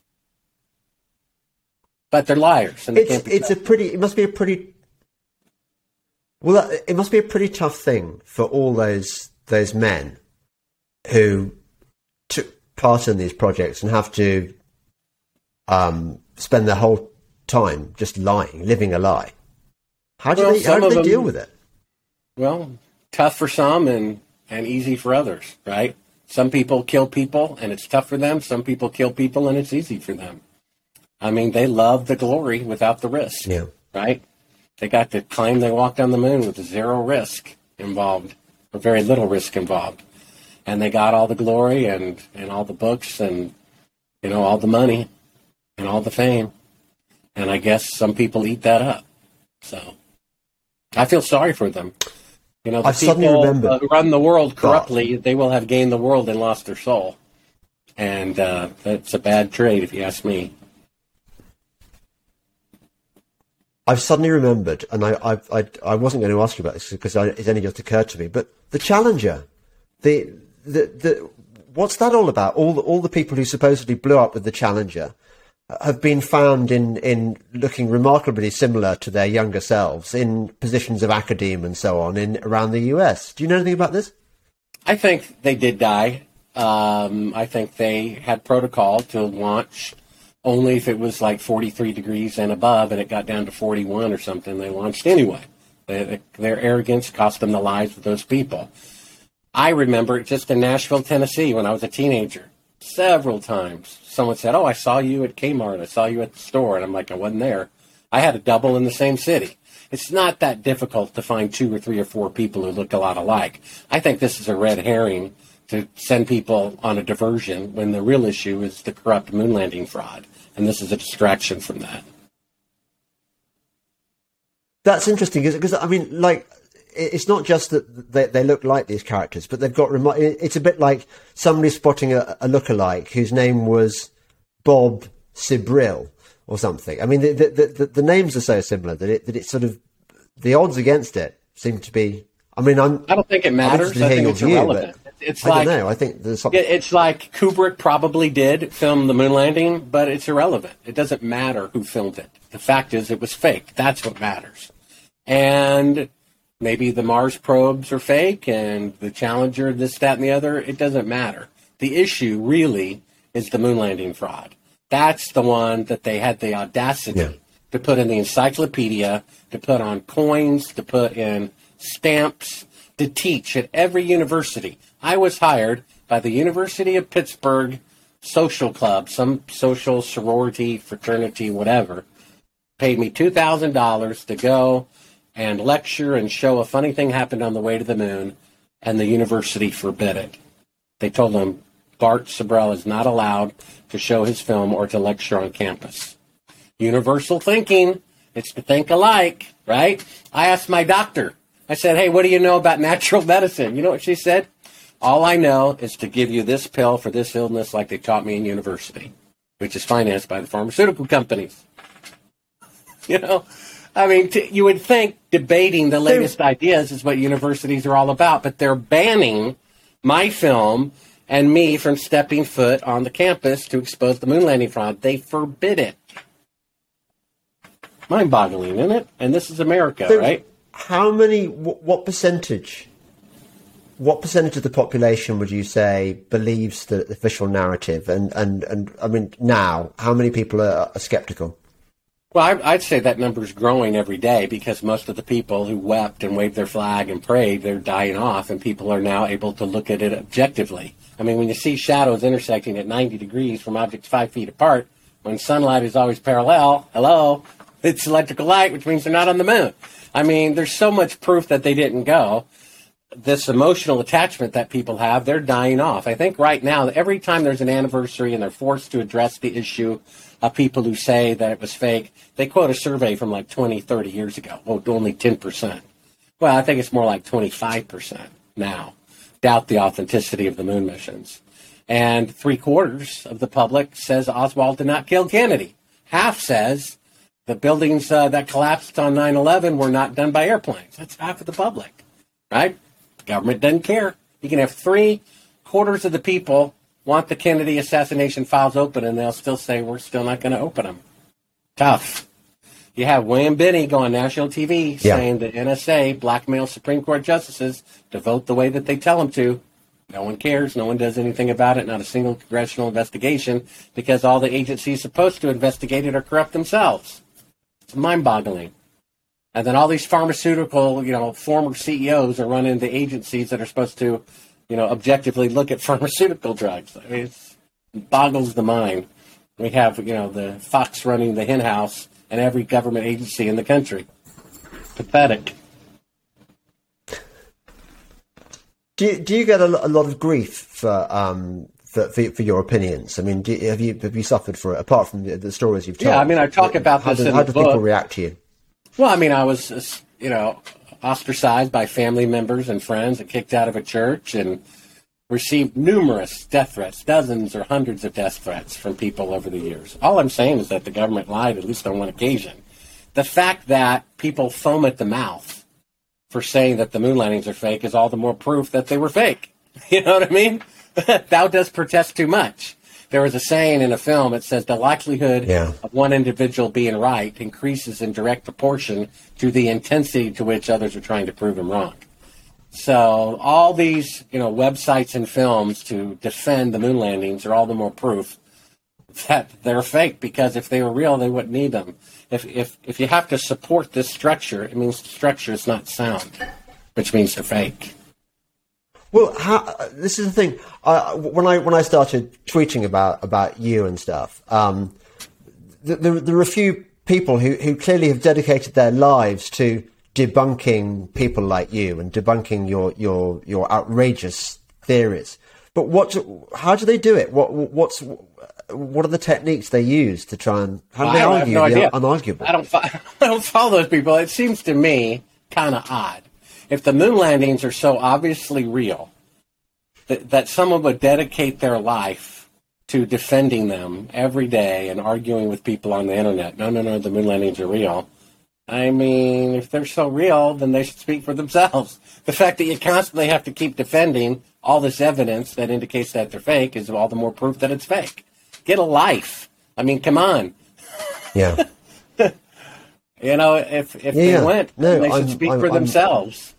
But they're liars. And they It's can't be it's a pretty. It must be a pretty. Well, it must be a pretty tough thing for all those those men who took part in these projects and have to um, spend their whole time just lying, living a lie. How do Well, they, how some do of they them- deal with it? Well, tough for some and, and easy for others, right? Some people kill people and it's tough for them. Some people kill people and it's easy for them. I mean, they love the glory without the risk, Yeah. right? They got to claim they walked on the moon with zero risk involved, or very little risk involved. And they got all the glory and, and all the books and, you know, all the money and all the fame. And I guess some people eat that up. So I feel sorry for them. You know, the I've suddenly people remembered- uh, who run the world corruptly, they will have gained the world and lost their soul. And uh, that's a bad trade, if you ask me. I've suddenly remembered, and I, I, I, I wasn't going to ask you about this because I, it only just occurred to me, but the Challenger, the, the, the, what's that all about? All the, all the people who supposedly blew up with the Challenger have been found in, in looking remarkably similar to their younger selves in positions of academe and so on in around the U S. Do you know anything about this? I think they did die. Um, I think they had protocol to launch only if it was like forty-three degrees and above, and it got down to forty-one or something. They launched anyway. They, their arrogance cost them the lives of those people. I remember it just in Nashville, Tennessee, when I was a teenager. Several times, someone said, "Oh, I saw you at Kmart. I saw you at the store," and I'm like, "I wasn't there." I had a double in the same city. It's not that difficult to find two or three or four people who look a lot alike. I think this is a red herring to send people on a diversion when the real issue is the corrupt moon landing fraud. And this is a distraction from that. That's interesting because, I mean, like, it's not just that they, they look like these characters, but they've got, remo- it's a bit like somebody spotting a, a lookalike whose name was Bob Sibril or something. I mean, the, the, the, the names are so similar that it, that it's sort of, the odds against it seem to be, I mean, I'm, I don't think it matters. I think it's irrelevant. It's I like, don't know. I think there's something. It's like Kubrick probably did film the moon landing, but it's irrelevant. It doesn't matter who filmed it. The fact is it was fake. That's what matters. And maybe the Mars probes are fake and the Challenger, this, that, and the other. It doesn't matter. The issue really is the moon landing fraud. That's the one that they had the audacity Yeah. to put in the encyclopedia, to put on coins, to put in stamps, to teach at every university. I was hired by the University of Pittsburgh Social Club, some social sorority, fraternity, whatever, paid me two thousand dollars to go and lecture and show a funny thing happened on the way to the moon, and the university forbid it. They told him Bart Sibrel is not allowed to show his film or to lecture on campus. Universal thinking, it's to think alike, right? I asked my doctor, I said, "Hey, what do you know about natural medicine?" You know what she said? "All I know is to give you this pill for this illness like they taught me in university," which is financed by the pharmaceutical companies. You know, I mean, t- you would think debating the latest ideas is what universities are all about, but they're banning my film and me from stepping foot on the campus to expose the moon landing fraud. They forbid it. Mind-boggling, isn't it? And this is America, So right? How many, what, what percentage, what percentage of the population would you say believes the official narrative? And, and, and I mean, now, how many people are, are skeptical? Well, I, I'd say that number is growing every day because most of the people who wept and waved their flag and prayed, they're dying off, and people are now able to look at it objectively. I mean, when you see shadows intersecting at ninety degrees from objects five feet apart, when sunlight is always parallel, hello, it's electrical light, which means they're not on the moon. I mean, there's so much proof that they didn't go. This emotional attachment that people have, they're dying off. I think right now, every time there's an anniversary and they're forced to address the issue of people who say that it was fake, they quote a survey from like twenty, thirty years ago. Oh, only ten percent. Well, I think it's more like twenty-five percent now. Doubt the authenticity of the moon missions. And three quarters of the public says Oswald did not kill Kennedy. Half says the buildings uh, that collapsed on nine eleven were not done by airplanes. That's half of the public, right? The government doesn't care. You can have three quarters of the people want the Kennedy assassination files open, and they'll still say we're still not going to open them. Tough. You have William Binney go on national T V Yeah. saying the N S A blackmails Supreme Court justices to vote the way that they tell them to. No one cares. No one does anything about it. Not a single congressional investigation because all the agencies supposed to investigate it are corrupt themselves. It's mind-boggling. And then all these pharmaceutical, you know, former C E Os are running the agencies that are supposed to, you know, objectively look at pharmaceutical drugs. I mean, it's, it boggles the mind. We have, you know, the Fox running the hen house and every government agency in the country. Pathetic. Do you, do you get a, a lot of grief for um for, for, for your opinions? I mean, do you, have you have you suffered for it apart from the, the stories you've told? Yeah, I mean, I talk about how this do, in how the do people book. react to you? Well, I mean, I was, you know, ostracized by family members and friends and kicked out of a church and received numerous death threats, dozens or hundreds of death threats from people over the years. All I'm saying is that the government lied, at least on one occasion. The fact that people foam at the mouth for saying that the moon landings are fake is all the more proof that they were fake. You know what I mean? Thou dost protest too much. There was a saying in a film, it says the likelihood yeah. of one individual being right increases in direct proportion to the intensity to which others are trying to prove him wrong. So all these, you know, websites and films to defend the moon landings are all the more proof that they're fake, because if they were real, they wouldn't need them. If if if you have to support this structure, it means the structure is not sound, which means they're fake. Well, how, this is the thing. Uh, when I when I started tweeting about, about you and stuff, um, there, there are a few people who, who clearly have dedicated their lives to debunking people like you and debunking your your, your outrageous theories. But what? How do they do it? What what's what are the techniques they use to try and how do they I argue have no the idea. unarguable? I don't fo- I don't follow those people. It seems to me kind of odd. If the moon landings are so obviously real, that, that someone would dedicate their life to defending them every day and arguing with people on the internet, no, no, no, the moon landings are real. I mean, if they're so real, then they should speak for themselves. The fact that you constantly have to keep defending all this evidence that indicates that they're fake is all the more proof that it's fake. Get a life. I mean, come on. Yeah. You know, if if yeah, they went, no, they should I'm, speak I'm, for I'm, themselves.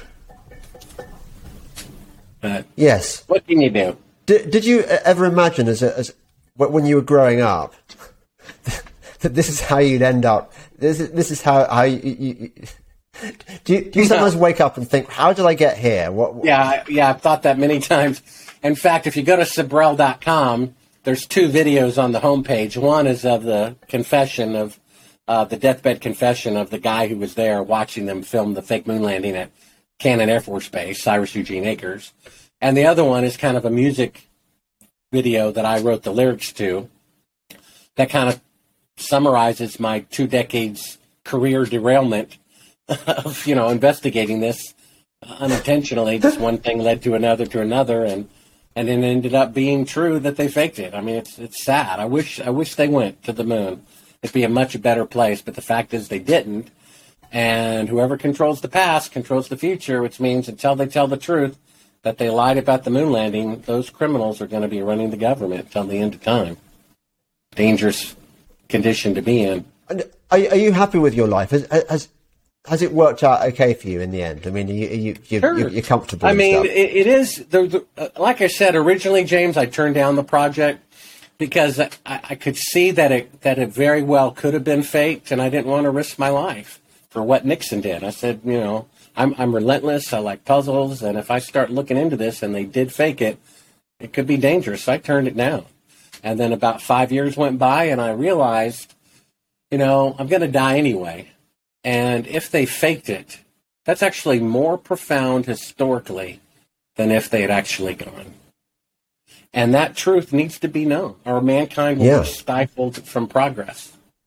But yes. What can you do? Did, did you ever imagine, as a, as when you were growing up, that this is how you'd end up? This is this is how how you. you, you do you, do you sometimes wake up and think, how did I get here? What, what? Yeah, yeah, I've thought that many times. In fact, if you go to Sabrell dot com, there's two videos on the homepage. One is of the confession of uh, the deathbed confession of the guy who was there watching them film the fake moon landing at Cannon Air Force Base, Cyrus Eugene Acres. And the other one is kind of a music video that I wrote the lyrics to that kind of summarizes my two decades career derailment of, you know, investigating this unintentionally. Just one thing led to another to another, and and it ended up being true that they faked it. I mean, it's it's sad. I wish I wish they went to the moon. It'd be a much better place, but the fact is they didn't. And whoever controls the past controls the future, which means until they tell the truth that they lied about the moon landing, those criminals are going to be running the government until the end of time. Dangerous condition to be in. And are, are you happy with your life? Has, has has it worked out okay for you in the end? I mean, are you, are you, you're, Sure. you're, you're comfortable? I and mean, stuff? it, it is, the, the, uh, like I said, originally, James, I turned down the project because I, I could see that it that it very well could have been faked, and I didn't want to risk my life for what Nixon did. I said, you know, I'm, I'm relentless, I like puzzles, and if I start looking into this and they did fake it, it could be dangerous. So I turned it down. And then about five years went by, and I realized, you know, I'm going to die anyway. And if they faked it, that's actually more profound historically than if they had actually gone. And that truth needs to be known, or mankind will Yeah. be stifled from progress.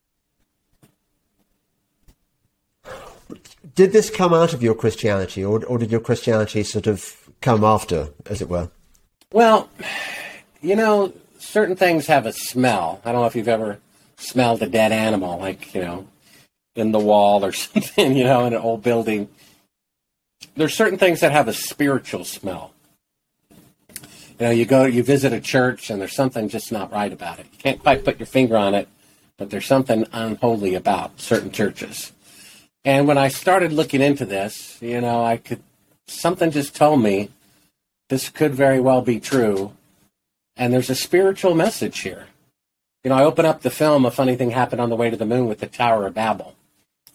Did this come out of your Christianity, or, or did your Christianity sort of come after, as it were? Well, you know, certain things have a smell. I don't know if you've ever smelled a dead animal, like, you know, in the wall or something, you know, in an old building. There's certain things that have a spiritual smell. You know, you go, you visit a church, and there's something just not right about it. You can't quite put your finger on it, but there's something unholy about certain churches. And when I started looking into this, you know, I could, something just told me this could very well be true. And there's a spiritual message here. You know, I open up the film, A Funny Thing Happened on the Way to the Moon, with the Tower of Babel.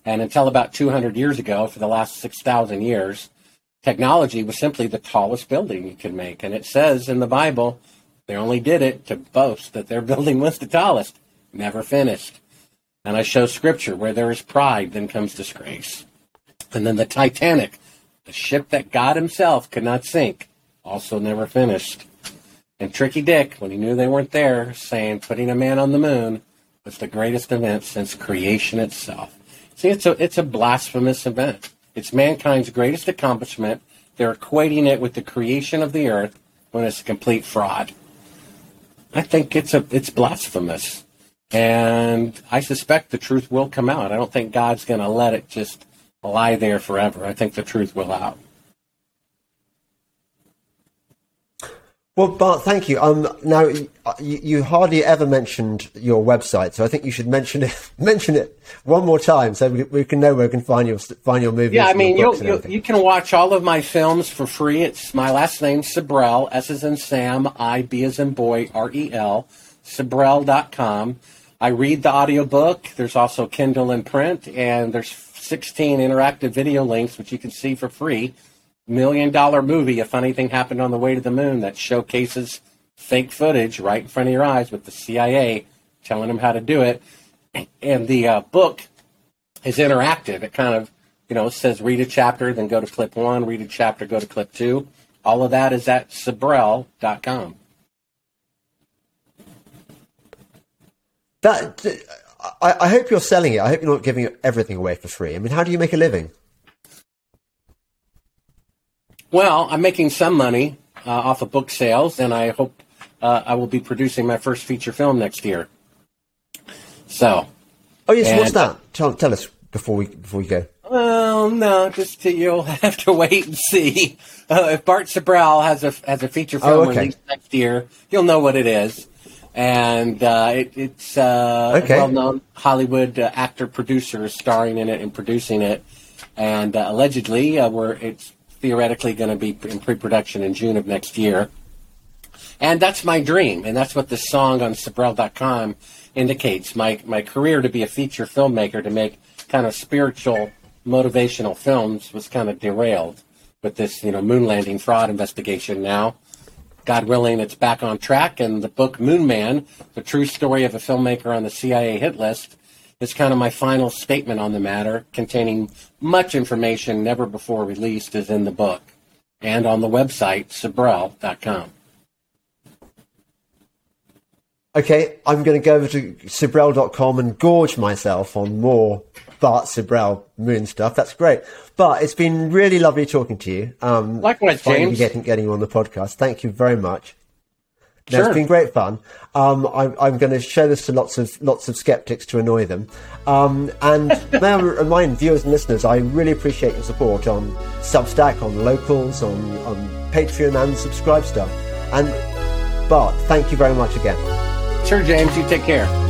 And until about two hundred years ago, for the last six thousand years, technology was simply the tallest building you could make. And it says in the Bible, they only did it to boast that their building was the tallest, never finished. And I show scripture where there is pride, then comes disgrace. And then the Titanic, the ship that God himself could not sink, also never finished. And Tricky Dick, when he knew they weren't there, saying putting a man on the moon was the greatest event since creation itself. See, it's a, it's a blasphemous event. It's mankind's greatest accomplishment. They're equating it with the creation of the earth when it's a complete fraud. I think it's a it's blasphemous. And I suspect the truth will come out. I don't think God's going to let it just lie there forever. I think the truth will out. Well, Bart, thank you. Um, now, you, you hardly ever mentioned your website, so I think you should mention it mention it one more time so we, we can know where we can find your find your movies. Yeah, I mean, you you you can watch all of my films for free. It's my last name, Sibrel, S as in Sam, I, B as in boy, R E L, Sibrel dot com. I read the audiobook. There's also Kindle and print, and there's sixteen interactive video links, which you can see for free. Million dollar movie, A Funny Thing Happened on the Way to the Moon, that showcases fake footage right in front of your eyes with the C I A telling them how to do it. And the uh, book is interactive. It kind of, you know, says read a chapter, then go to clip one, read a chapter, go to clip two. All of that is at Sibrel dot com. That I, I hope you're selling it. I hope you're not giving everything away for free. I mean, how do you make a living? Well, I'm making some money uh, off of book sales, and I hope uh, I will be producing my first feature film next year. So. Oh yes, and, what's that? Tell, tell us before we before we go. Well, no, just to, you'll have to wait and see. Uh, if Bart Sibrel has a has a feature film oh, okay. released next year, you'll know what it is. And uh, it, it's uh, okay. a well-known Hollywood uh, actor-producer starring in it and producing it. And uh, allegedly, uh, we're it's theoretically going to be in pre-production in June of next year. And that's my dream, and that's what this song on Sibrel dot com indicates. My my career to be a feature filmmaker, to make kind of spiritual, motivational films, was kind of derailed with this, you know, moon landing fraud investigation now. God willing, it's back on track, and the book Moon Man, the true story of a filmmaker on the C I A hit list, is kind of my final statement on the matter, containing much information never before released is in the book, and on the website, Sibrel dot com. Okay, I'm going to go over to Sibrel dot com and gorge myself on more Bart Sibrel moon stuff. That's great. But it's been really lovely talking to you. Um, Likewise, James. Getting, getting you on the podcast. Thank you very much. No, Sure. It's been great fun. Um, I'm, I'm going to show this to lots of lots of skeptics to annoy them. Um, and may I remind viewers and listeners, I really appreciate your support on Substack, on Locals, on, on Patreon, and Subscribe Stuff. And Bart, thank you very much again. Sure, James. You take care.